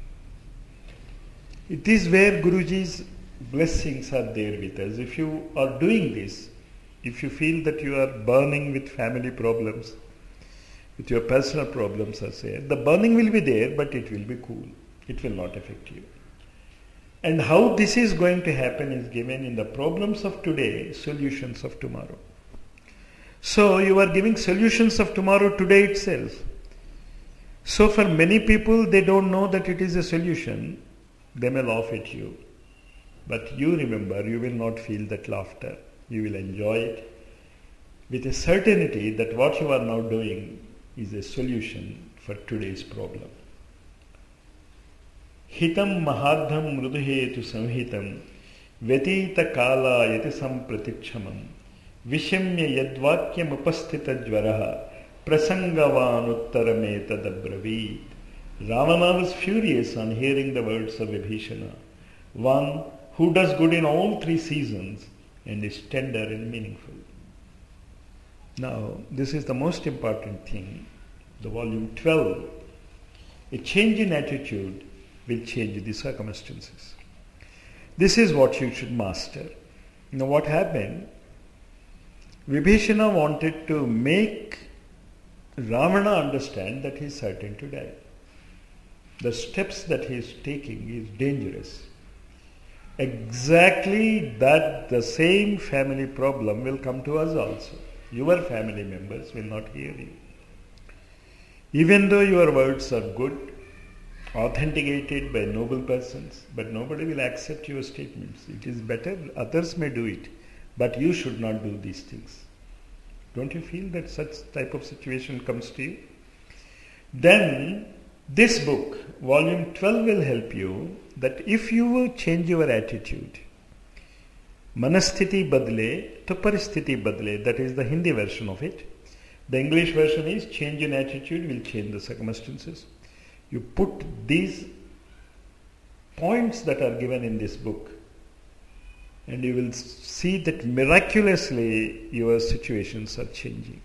It is where Guruji's blessings are there with us. If you are doing this, if you feel that you are burning with family problems, with your personal problems are there, the burning will be there, but it will be cool. It will not affect you. And how this is going to happen is given in the problems of today, solutions of tomorrow. So you are giving solutions of tomorrow today itself. So for many people, they don't know that it is a solution. They may laugh at you. But you remember, you will not feel that laughter. You will enjoy it with a certainty that what you are now doing is a solution for today's problem. Hitam mahadham mruduhetu samhitam vyatita kala yati sampratikchamam vishimya yadvakyam upasthita jvaraha prasangavan uttarameta dabravit. Ravana was furious on hearing the words of Vibhishana, one who does good in all three seasons and is tender and meaningful. Now, this is the most important thing, the volume twelve. A change in attitude will change the circumstances. This is what you should master. Now what happened? Vibhishana wanted to make Ravana understand that he is certain to die. The steps that he is taking is dangerous. Exactly that the same family problem will come to us also. Your family members will not hear you. Even though your words are good, authenticated by noble persons, but nobody will accept your statements. It is better, others may do it, but you should not do these things. Don't you feel that such type of situation comes to you? Then, this book, volume twelve, will help you that if you will change your attitude, manasthiti badle to paristhiti badle, that is the Hindi version of it. The English version is change in attitude will change the circumstances. You put these points that are given in this book, and you will see that miraculously your situations are changing.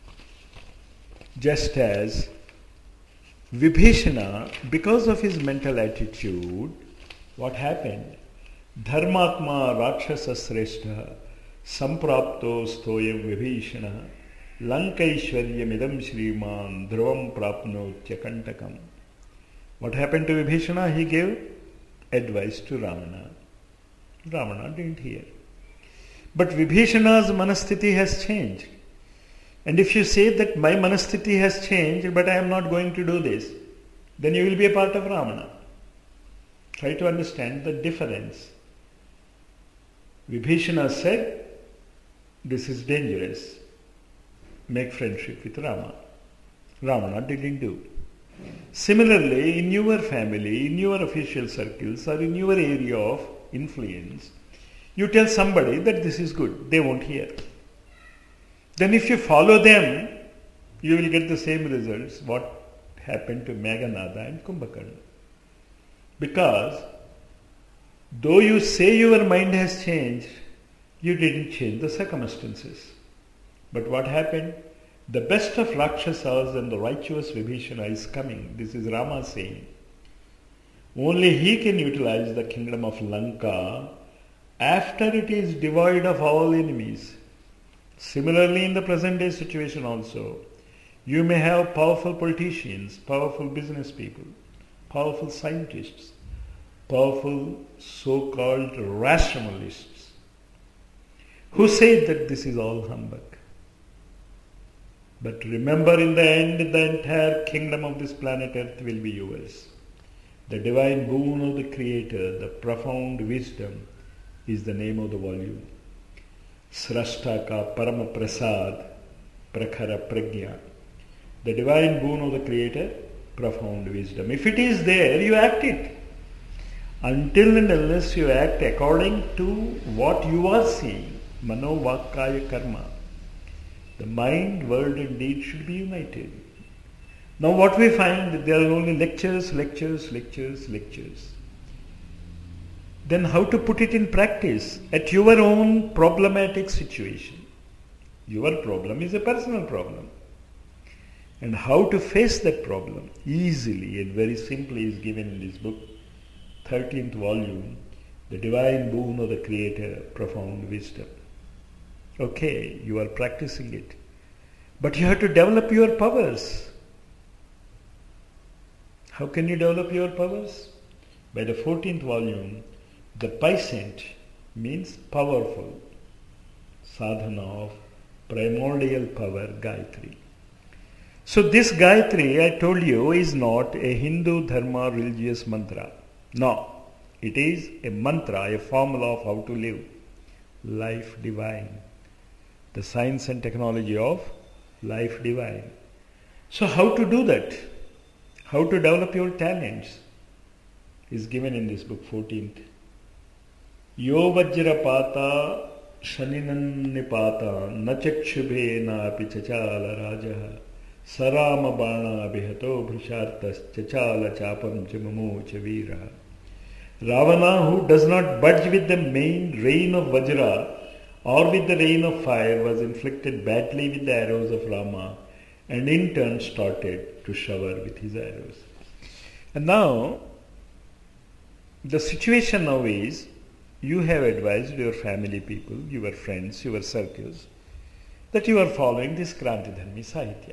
Just as Vibhishana, because of his mental attitude, what happened? Dharmatma Rakshasa Sreshta Samprapto Stoyam Vibhishana Lankaishwaryamidam Shriman Dhruvam Prapnotya Kantakam. What happened to Vibhishana? He gave advice to Ravana. Ravana didn't hear. But Vibhishana's manasthiti has changed. And if you say that my manasthiti has changed, but I am not going to do this, then you will be a part of Ravana. Try to understand the difference. Vibhishana said, this is dangerous. Make friendship with Rama. Ravana didn't do. Similarly, in your family, in your official circles, or in your area of influence, you tell somebody that this is good. They won't hear. Then if you follow them, you will get the same results what happened to Meghanada and Kumbhakarna. Because though you say your mind has changed, you didn't change the circumstances. But what happened? The best of Rakshasas and the righteous Vibhishana is coming. This is Rama saying. Only he can utilize the kingdom of Lanka after it is devoid of all enemies. Similarly, in the present day situation also, you may have powerful politicians, powerful business people, powerful scientists, powerful so-called rationalists who say that this is all humbug. But remember, in the end, the entire kingdom of this planet Earth will be yours. The divine boon of the Creator, the profound wisdom, is the name of the volume. Srashta ka Parama Prasad Prakhara Pragya. The divine boon of the Creator, profound wisdom. If it is there, you act it. Until and unless you act according to what you are seeing, Mano Vakkaya Karma, the mind, word and deed should be united. Now what we find, that there are only lectures, lectures, lectures, lectures. Then how to put it in practice at your own problematic situation? Your problem is a personal problem. And how to face that problem easily and very simply is given in this book, thirteenth volume, The Divine Boon of the Creator, Profound Wisdom. Okay, you are practicing it. But you have to develop your powers. How can you develop your powers? By the fourteenth volume, the Paisent means powerful. Sadhana of primordial power, Gayatri. So this Gayatri, I told you, is not a Hindu dharma religious mantra. No, it is a mantra, a formula of how to live. Life divine. The science and technology of life divine. So how to do that? How to develop your talents is given in this book, fourteenth. Yo vajrapata shaninannipata nachakshubhe na api chachala rajaha sarama bana bihato bhrishartas chachala chapam chamamu chavira. Ravana, who does not budge with the main rain of Vajra or with the rain of fire, was inflicted badly with the arrows of Rama and in turn started to shower with his arrows. And now, the situation now is, you have advised your family people, your friends, your circles, that you are following this Krantidharmi Sahitya.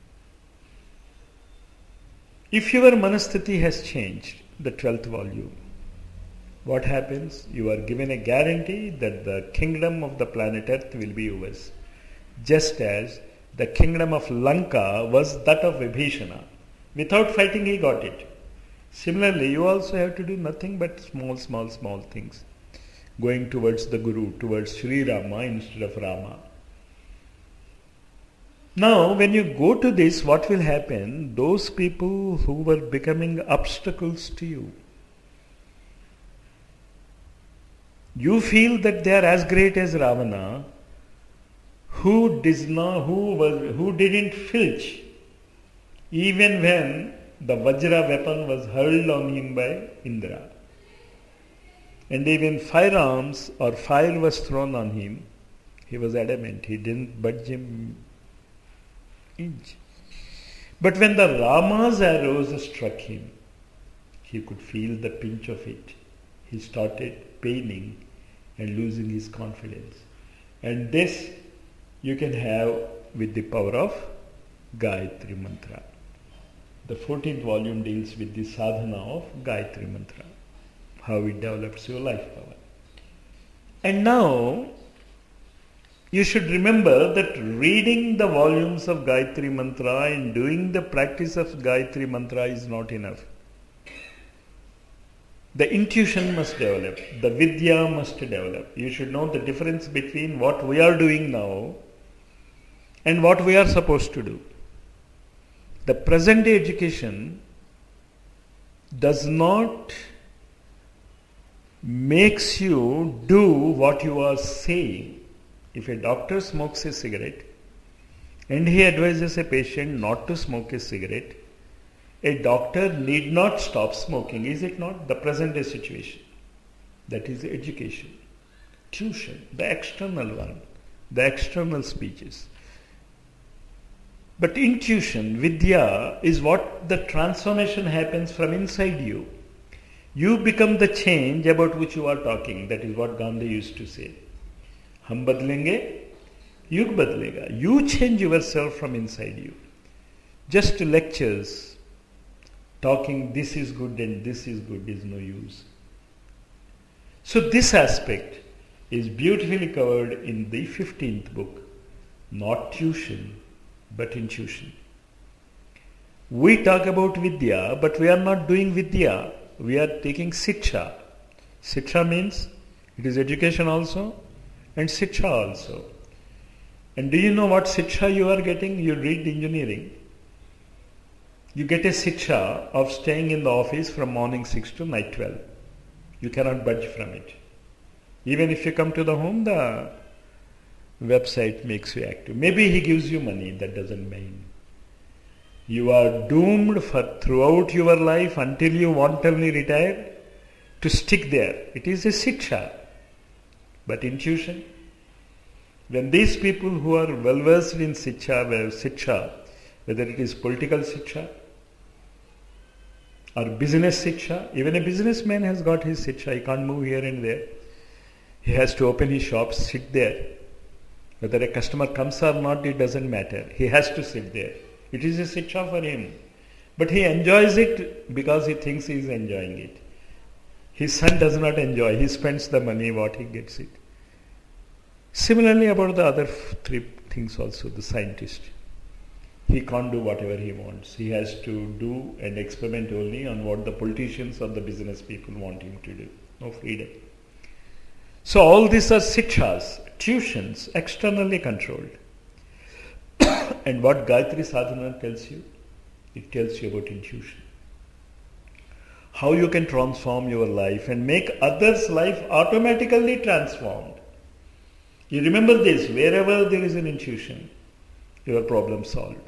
If your manasthiti has changed, the twelfth volume, what happens? You are given a guarantee that the kingdom of the planet Earth will be yours. Just as the kingdom of Lanka was that of Vibhishana. Without fighting he got it. Similarly, you also have to do nothing but small, small, small things. Going towards the Guru, towards Sri Rama instead of Rama. Now, when you go to this, what will happen? Those people who were becoming obstacles to you, you feel that they are as great as Ravana, who did not, who was, who didn't filch, even when The Vajra weapon was hurled on him by Indra. And even firearms or fire was thrown on him. He was adamant. He didn't budge him inch. But when the Rama's arrows struck him, he could feel the pinch of it. He started paining and losing his confidence. And this you can have with the power of Gayatri Mantra. The fourteenth volume deals with the sadhana of Gayatri Mantra, how it develops your life power. And now, you should remember that reading the volumes of Gayatri Mantra and doing the practice of Gayatri Mantra is not enough. The intuition must develop, the vidya must develop. You should know the difference between what we are doing now and what we are supposed to do. The present day education does not makes you do what you are saying. If a doctor smokes a cigarette and he advises a patient not to smoke a cigarette, a doctor need not stop smoking, is it not? The present day situation. That is education. Tuition, the external one, the external speeches. But intuition, vidya, is what the transformation happens from inside you. You become the change about which you are talking. That is what Gandhi used to say. Hum badlenge, yug badlega. You change yourself from inside you. Just lectures, talking this is good and this is good is no use. So this aspect is beautifully covered in the fifteenth book. Not tuition, but intuition. We talk about vidya, but we are not doing vidya. We are taking siksha. Siksha means it is education also and siksha also. And do you know what siksha you are getting? You read engineering. You get a siksha of staying in the office from morning six to night twelve. You cannot budge from it. Even if you come to the home, the website makes you active. Maybe he gives you money, that doesn't mean. You are doomed for throughout your life until you wantonly retire to stick there. It is a siksha. But intuition, when these people who are well versed in siksha, siksha, whether it is political siksha or business siksha, even a businessman has got his siksha. He can't move here and there. He has to open his shop, sit there. Whether a customer comes or not, it doesn't matter. He has to sit there. It is a siksha for him. But he enjoys it because he thinks he is enjoying it. His son does not enjoy. He spends the money what he gets it. Similarly about the other three things also, the scientist. He can't do whatever he wants. He has to do and experiment only on what the politicians or the business people want him to do. No freedom. So all these are sikshas, tuitions, externally controlled. And what Gayatri Sadhana tells you? It tells you about intuition. How you can transform your life and make others' life automatically transformed. You remember this, wherever there is an intuition, your problem solved.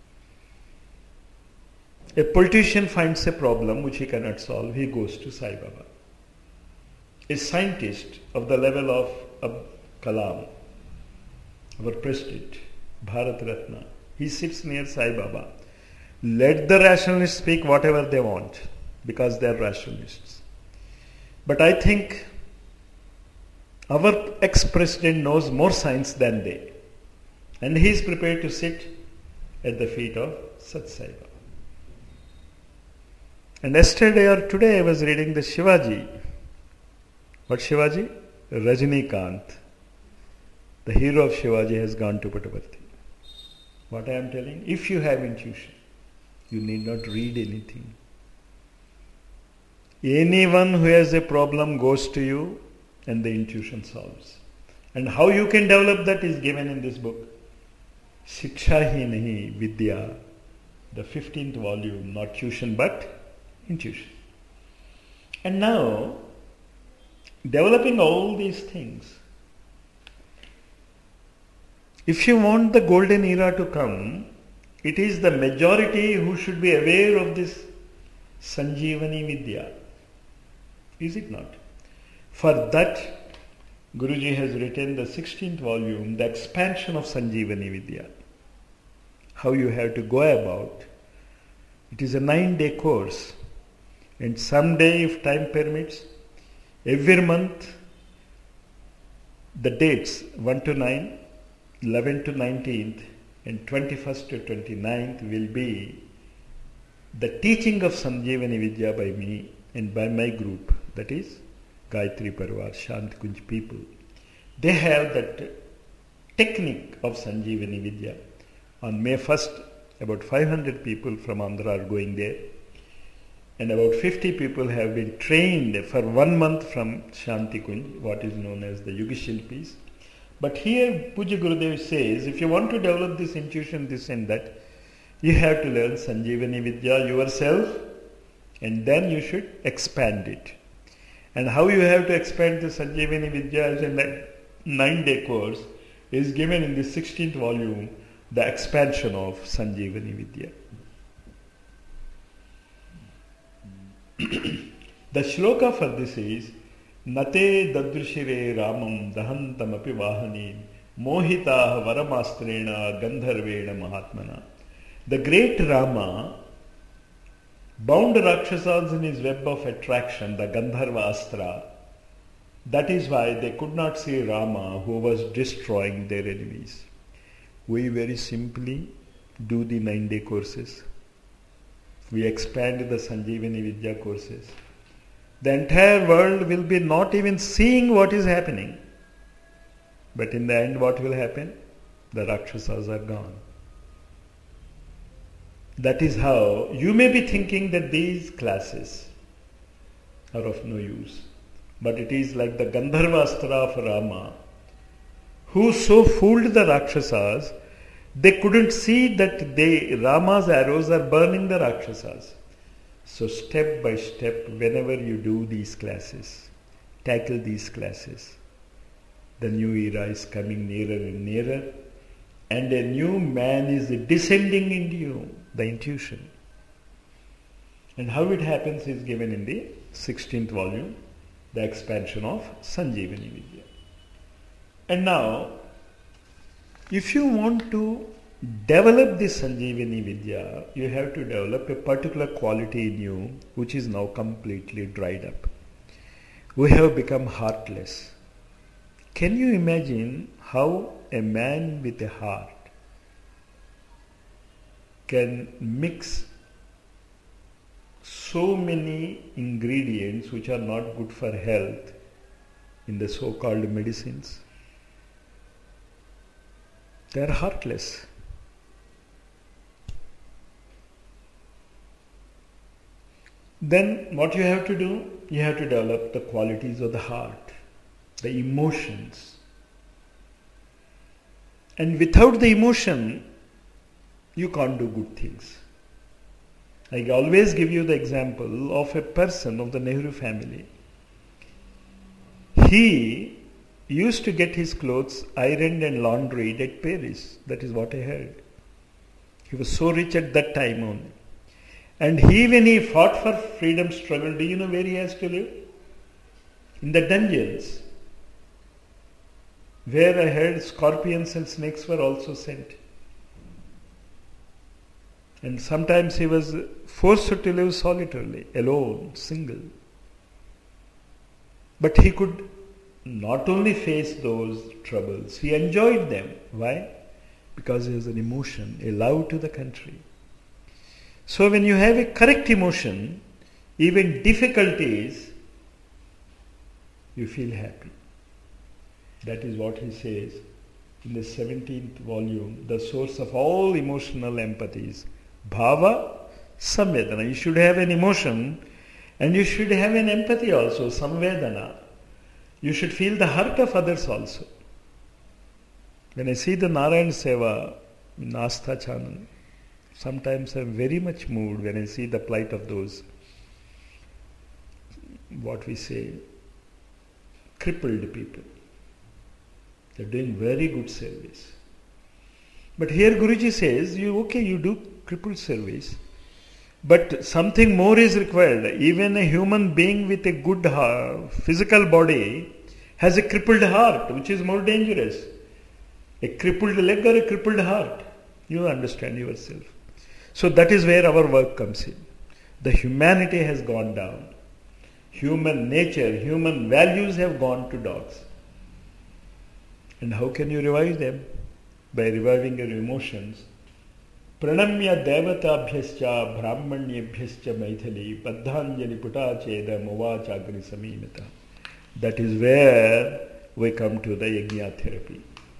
A politician finds a problem which he cannot solve, he goes to Sai Baba. A scientist of the level of Abdul Kalam, our president, Bharat Ratna, he sits near Sai Baba. Let the rationalists speak whatever they want, because they are rationalists. But I think our ex-president knows more science than they. And he is prepared to sit at the feet of Sat Sai Baba. And yesterday or today I was reading the Shivaji. What Shivaji? Rajnikant. The hero of Shivaji has gone to Puttaparthi. What I am telling? If you have intuition, you need not read anything. Anyone who has a problem goes to you and the intuition solves. And how you can develop that is given in this book. Siksha hi nahi vidya. The fifteenth volume, not tuition but intuition. And now, developing all these things, if you want the golden era to come, it is the majority who should be aware of this Sanjeevani Vidya. Is it not? For that, Guruji has written the sixteenth volume, The Expansion of Sanjeevani Vidya. How you have to go about. It is a nine-day course. And someday, if time permits, every month, the dates one to nine, eleven to nineteenth, and twenty-first to twenty-ninth will be the teaching of Sanjeevani Vidya by me and by my group, that is Gayatri Parivar, Shanti Kunj people. They have that technique of Sanjeevani Vidya. On May first, about five hundred people from Andhra are going there, and about fifty people have been trained for one month from Shanti Kunj, what is known as the Yugashilpis. But here Puja Gurudev says, if you want to develop this intuition, this and that, you have to learn Sanjeevani Vidya yourself, and then you should expand it. And how you have to expand the Sanjeevani Vidya as a nine-day course is given in the sixteenth volume, The Expansion of Sanjeevani Vidya. The shloka for this is Nate dadrushire ramam dahantamapi vahani mohitaha varamastrena gandharvena mahatmana. The great Rama bound Rakshasas in his web of attraction, the Gandharva Astra. That is why they could not see Rama, who was destroying their enemies. We very simply do the nine-day courses. We expand the Sanjeevani Vidya courses. The entire world will be not even seeing what is happening. But in the end, what will happen? The Rakshasas are gone. That is how you may be thinking that these classes are of no use. But it is like the Gandharva Astra of Rama, who so fooled the Rakshasas, they couldn't see that they, Rama's arrows are burning the Rakshasas. So step by step, whenever you do these classes, tackle these classes, the new era is coming nearer and nearer, and a new man is descending into you, the intuition. And how it happens is given in the sixteenth volume, The Expansion of Sanjeevani Vidya. And now, if you want to develop this Sanjeevani Vidya, you have to develop a particular quality in you which is now completely dried up. We have become heartless. Can you imagine how a man with a heart can mix so many ingredients which are not good for health in the so-called medicines? They are heartless. Then what you have to do? You have to develop the qualities of the heart, the emotions. And without the emotion, you can't do good things. I always give you the example of a person of the Nehru family. He used to get his clothes ironed and laundried at Paris. That is what I heard. He was so rich at that time only. And he, when he fought for freedom struggle, do you know where he has to live? In the dungeons, where I heard scorpions and snakes were also sent. And sometimes he was forced to live solitarily, alone, single. But he could not only face those troubles, he enjoyed them. Why? Because he has an emotion, a love to the country. So when you have a correct emotion, even difficulties, you feel happy. That is what he says in the seventeenth volume, the source of all emotional empathies. Bhava, samvedana. You should have an emotion and you should have an empathy also, samvedana. You should feel the hurt of others also. When I see the Narayan Seva in Astha channel, sometimes I am very much moved when I see the plight of those, what we say, crippled people. They are doing very good service. But here Guruji says, you okay, you do crippled service, but something more is required. Even a human being with a good heart, physical body has a crippled heart, which is more dangerous. A crippled leg or a crippled heart. You understand yourself. So that is where our work comes in. The humanity has gone down. Human nature, human values have gone to dogs. And how can you revive them? By reviving your emotions. Pranamya devatabhyascha brahmanyabhyascha maithili paddhanjali putacheda movachagni samimita. That is where we come to the yajna therapy.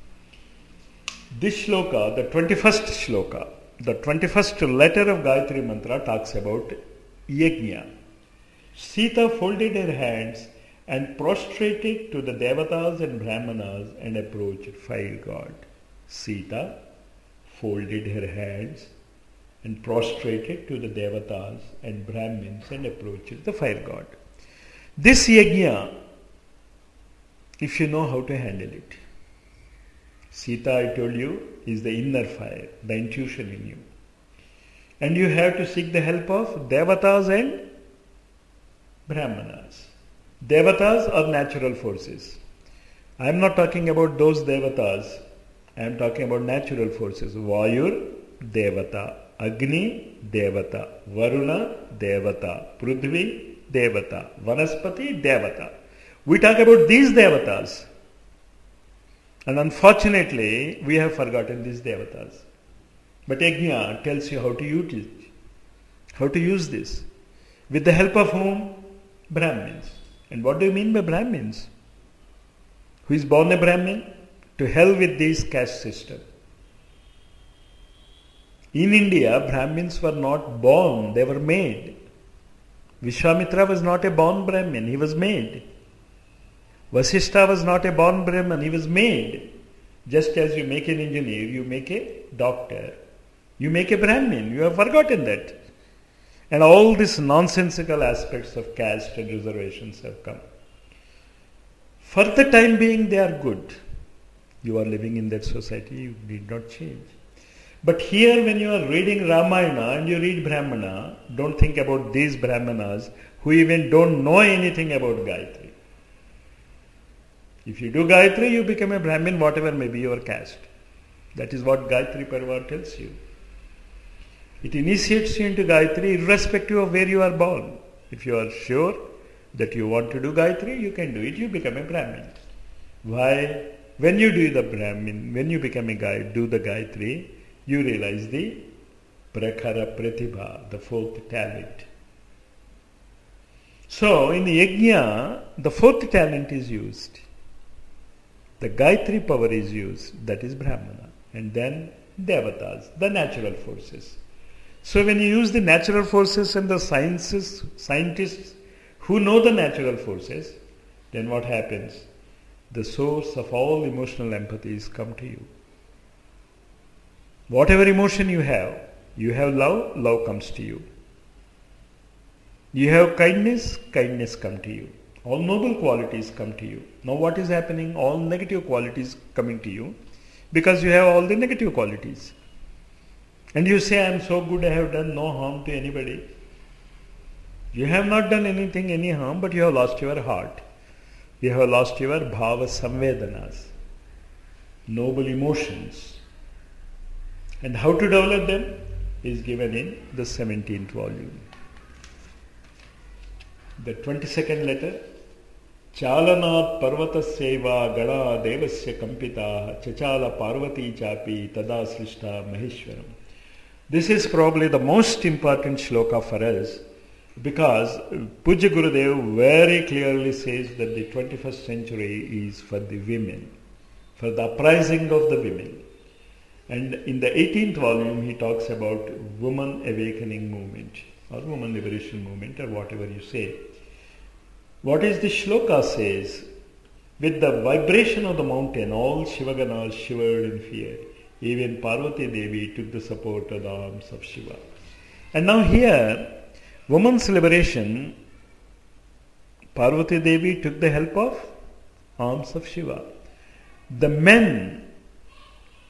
This shloka, the twenty-first shloka, the twenty-first letter of Gayatri Mantra talks about yajna. Sita folded her hands and prostrated to the devatas and brahmanas and approached fire god. Sita folded her hands and prostrated to the devatas and brahmins and approached the fire god. This yajna, if you know how to handle it, Sita, I told you, is the inner fire, the intuition in you. And you have to seek the help of devatas and brahmanas. Devatas are natural forces. I am not talking about those devatas. I am talking about natural forces. Vayur, devata. Agni, devata. Varuna, devata. Prudhvi, devata. Vanaspati, devata. We talk about these devatas. And unfortunately, we have forgotten these devatas. But Yajna tells you how to use it. How to use this. With the help of whom? Brahmins. And what do you mean by Brahmins? Who is born a Brahmin? To hell with this caste system. In India, Brahmins were not born, they were made. Vishwamitra was not a born Brahmin, he was made. Vasishtha was not a born Brahman, he was made. Just as you make an engineer, you make a doctor, you make a Brahmin, you have forgotten that. And all these nonsensical aspects of caste and reservations have come. For the time being, they are good. You are living in that society, you need not change. But here when you are reading Ramayana and you read Brahmana, don't think about these Brahmanas who even don't know anything about Gayatri. If you do Gayatri, you become a Brahmin, whatever may be your caste. That is what Gayatri Parivar tells you. It initiates you into Gayatri irrespective of where you are born. If you are sure that you want to do Gayatri, you can do it, you become a Brahmin. Why? When you do the Brahmin, when you become a guy, do the Gayatri, you realize the Prakhara Pratibha, the fourth talent. So in the Yajna, the fourth talent is used. The Gayatri power is used, that is Brahmana. And then Devatas, the natural forces. So when you use the natural forces and the sciences, scientists who know the natural forces, then what happens? The source of all emotional empathies come to you. Whatever emotion you have, you have love, love comes to you. You have kindness, kindness come to you. All noble qualities come to you. Now what is happening? All negative qualities coming to you because you have all the negative qualities. And you say, I am so good, I have done no harm to anybody. You have not done anything, any harm, but you have lost your heart. You have lost your bhava samvedanas, noble emotions. And how to develop them is given in the seventeenth volume. The twenty-second letter, Chalanat parvataseva gada devasya kampita chachala parvati chapi tada srishta maheshwaram. This is probably the most important shloka for us because Pujya Gurudev very clearly says that the twenty-first century is for the women, for the uprising of the women. And in the eighteenth volume he talks about woman awakening movement or woman liberation movement or whatever you say. What is the shloka says? With the vibration of the mountain, all Shivaganas shivered in fear. Even Parvati Devi took the support of the arms of Shiva. And now here, woman's liberation, Parvati Devi took the help of arms of Shiva. The men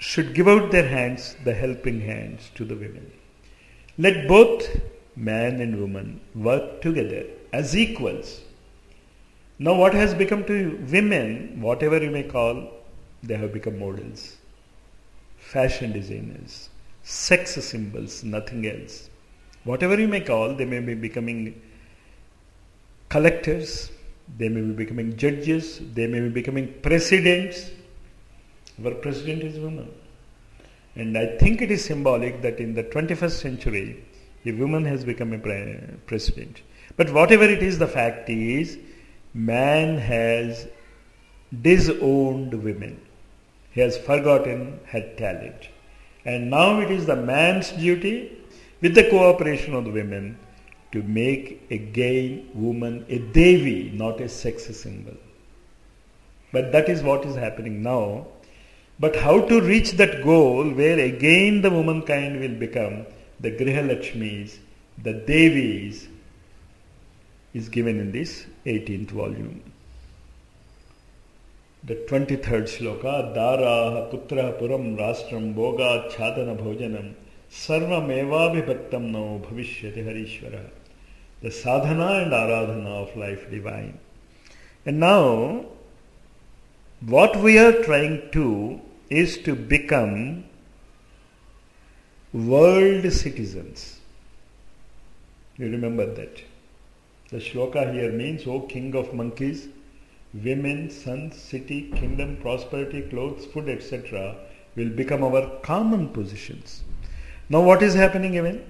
should give out their hands, the helping hands to the women. Let both man and woman work together as equals. Now what has become to women, whatever you may call, they have become models, fashion designers, sex symbols, nothing else. Whatever you may call, they may be becoming collectors, they may be becoming judges, they may be becoming presidents. Our president is woman. And I think it is symbolic that in the twenty-first century, a woman has become a pre- president. But whatever it is, the fact is, man has disowned women. He has forgotten her talent. And now it is the man's duty, with the cooperation of the women, to make again woman a Devi, not a sex symbol. But that is what is happening now. But how to reach that goal where again the womankind will become the Griha Lakshmis, the Devis, is given in this eighteenth volume. The twenty-third shloka, Dara putra puram rastram boga chadana bhojanam sarvam evabhibhaktam no bhavishyati harishvara. The sadhana and aradhana of life divine. And now, what we are trying to is to become world citizens. You remember that. The shloka here means, O king of monkeys, women, sons, city, kingdom, prosperity, clothes, food, et cetera will become our common positions. Now what is happening even?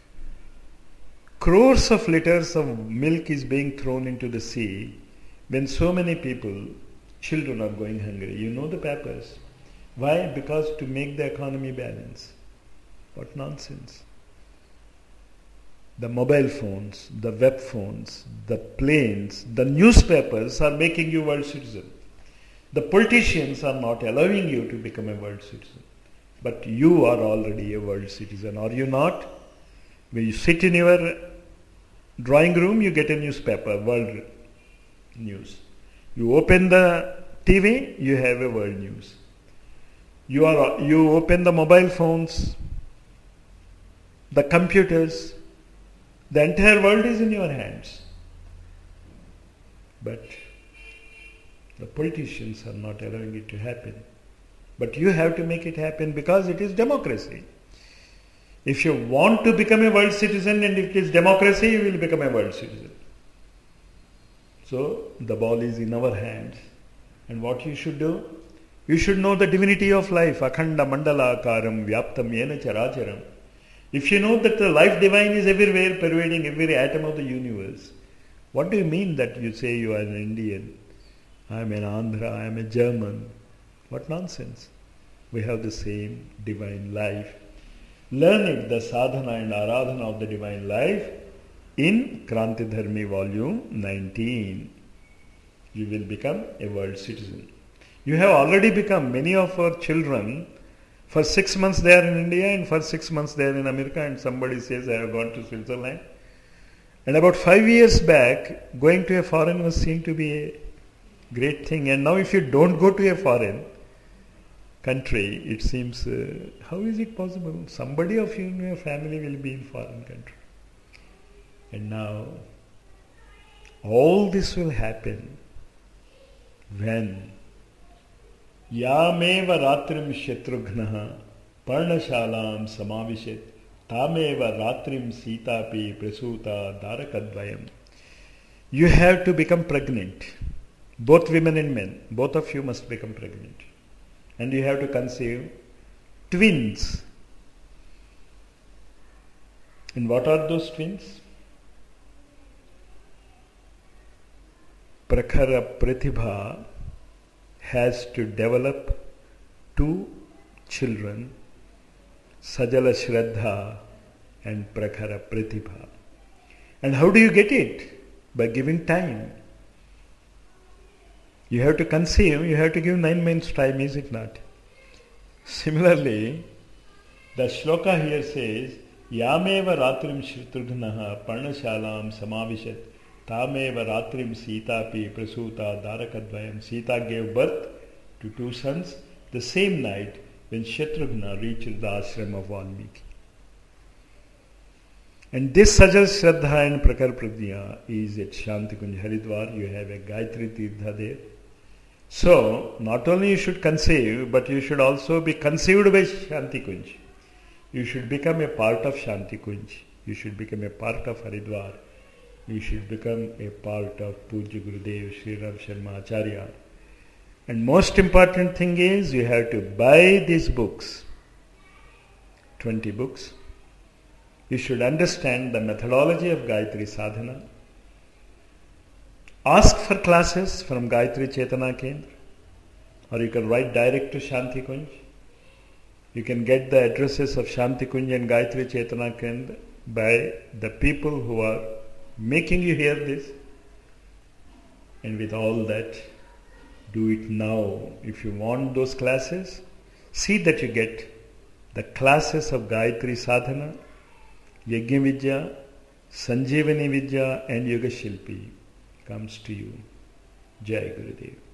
Crores of liters of milk is being thrown into the sea when so many people, children are going hungry. You know the papers. Why? Because to make the economy balance. What nonsense. The mobile phones, the web phones, the planes, the newspapers are making you world citizen. The politicians are not allowing you to become a world citizen. But you are already a world citizen, are you not? When you sit in your drawing room, you get a newspaper, world news. You open the T V, you have a world news. You are you open the mobile phones, the computers, the entire world is in your hands. But the politicians are not allowing it to happen. But you have to make it happen because it is democracy. If you want to become a world citizen and if it is democracy, you will become a world citizen. So the ball is in our hands. And what you should do? You should know the divinity of life. Akhanda mandala akaram vyaptam yena characharam. If you know that the life divine is everywhere, pervading every atom of the universe, what do you mean that you say you are an Indian? I am an Andhra, I am a German. What nonsense. We have the same divine life. Learn it, the sadhana and aradhana of the divine life, in Kranti Dharmi volume nineteen. You will become a world citizen. You have already become. Many of our children, for six months they are in India and for six months they are in America, and somebody says, I have gone to Switzerland. And about five years back, going to a foreign was seen to be a great thing. And now if you don't go to a foreign country, it seems, uh, how is it possible? Somebody of you in your family will be in foreign country. And now, all this will happen when Yameva ratrim shatrughnaha parnashalam samavishet tameva ratrim sitapi prasuta darakadvayam. You have to become pregnant. Both women and men, both of you must become pregnant. And you have to conceive twins. And what are those twins? Prakhara Pratibha has to develop two children, Sajala Shraddha and Prakhara Pratibha. And how do you get it? By giving time. You have to conceive, you have to give nine months time, is it not? Similarly, the shloka here says, Yameva ratrim shritrughnaha parnashalam samavishat tameva ratrim sitapi prasuta darakadvayam. Sita gave birth to two sons. The same night, when Shatrughna reached the ashram of Valmiki. And this Sajal Shraddha and Prakar Pradnya is at Shantikunj Haridwar. You have a Gayatri Tirtha there. So, not only you should conceive, but you should also be conceived by Shantikunj. You should become a part of Shantikunj. You should become a part of Haridwar. You should become a part of Pujya Gurudev Sri Ram Sharma Acharya. And most important thing is you have to buy these books, twenty books. You should understand the methodology of Gayatri Sadhana. Ask for classes from Gayatri Chetana Kendra, or you can write direct to Shanti Kunj. You can get the addresses of Shanti Kunj and Gayatri Chetana Kendra by the people who are making you hear this. And with all that, do it now. If you want those classes, see that you get the classes of Gayatri Sadhana, Yajna Vidya, Sanjeevani Vidya and Yoga Shilpi comes to you. Jai Gurudev.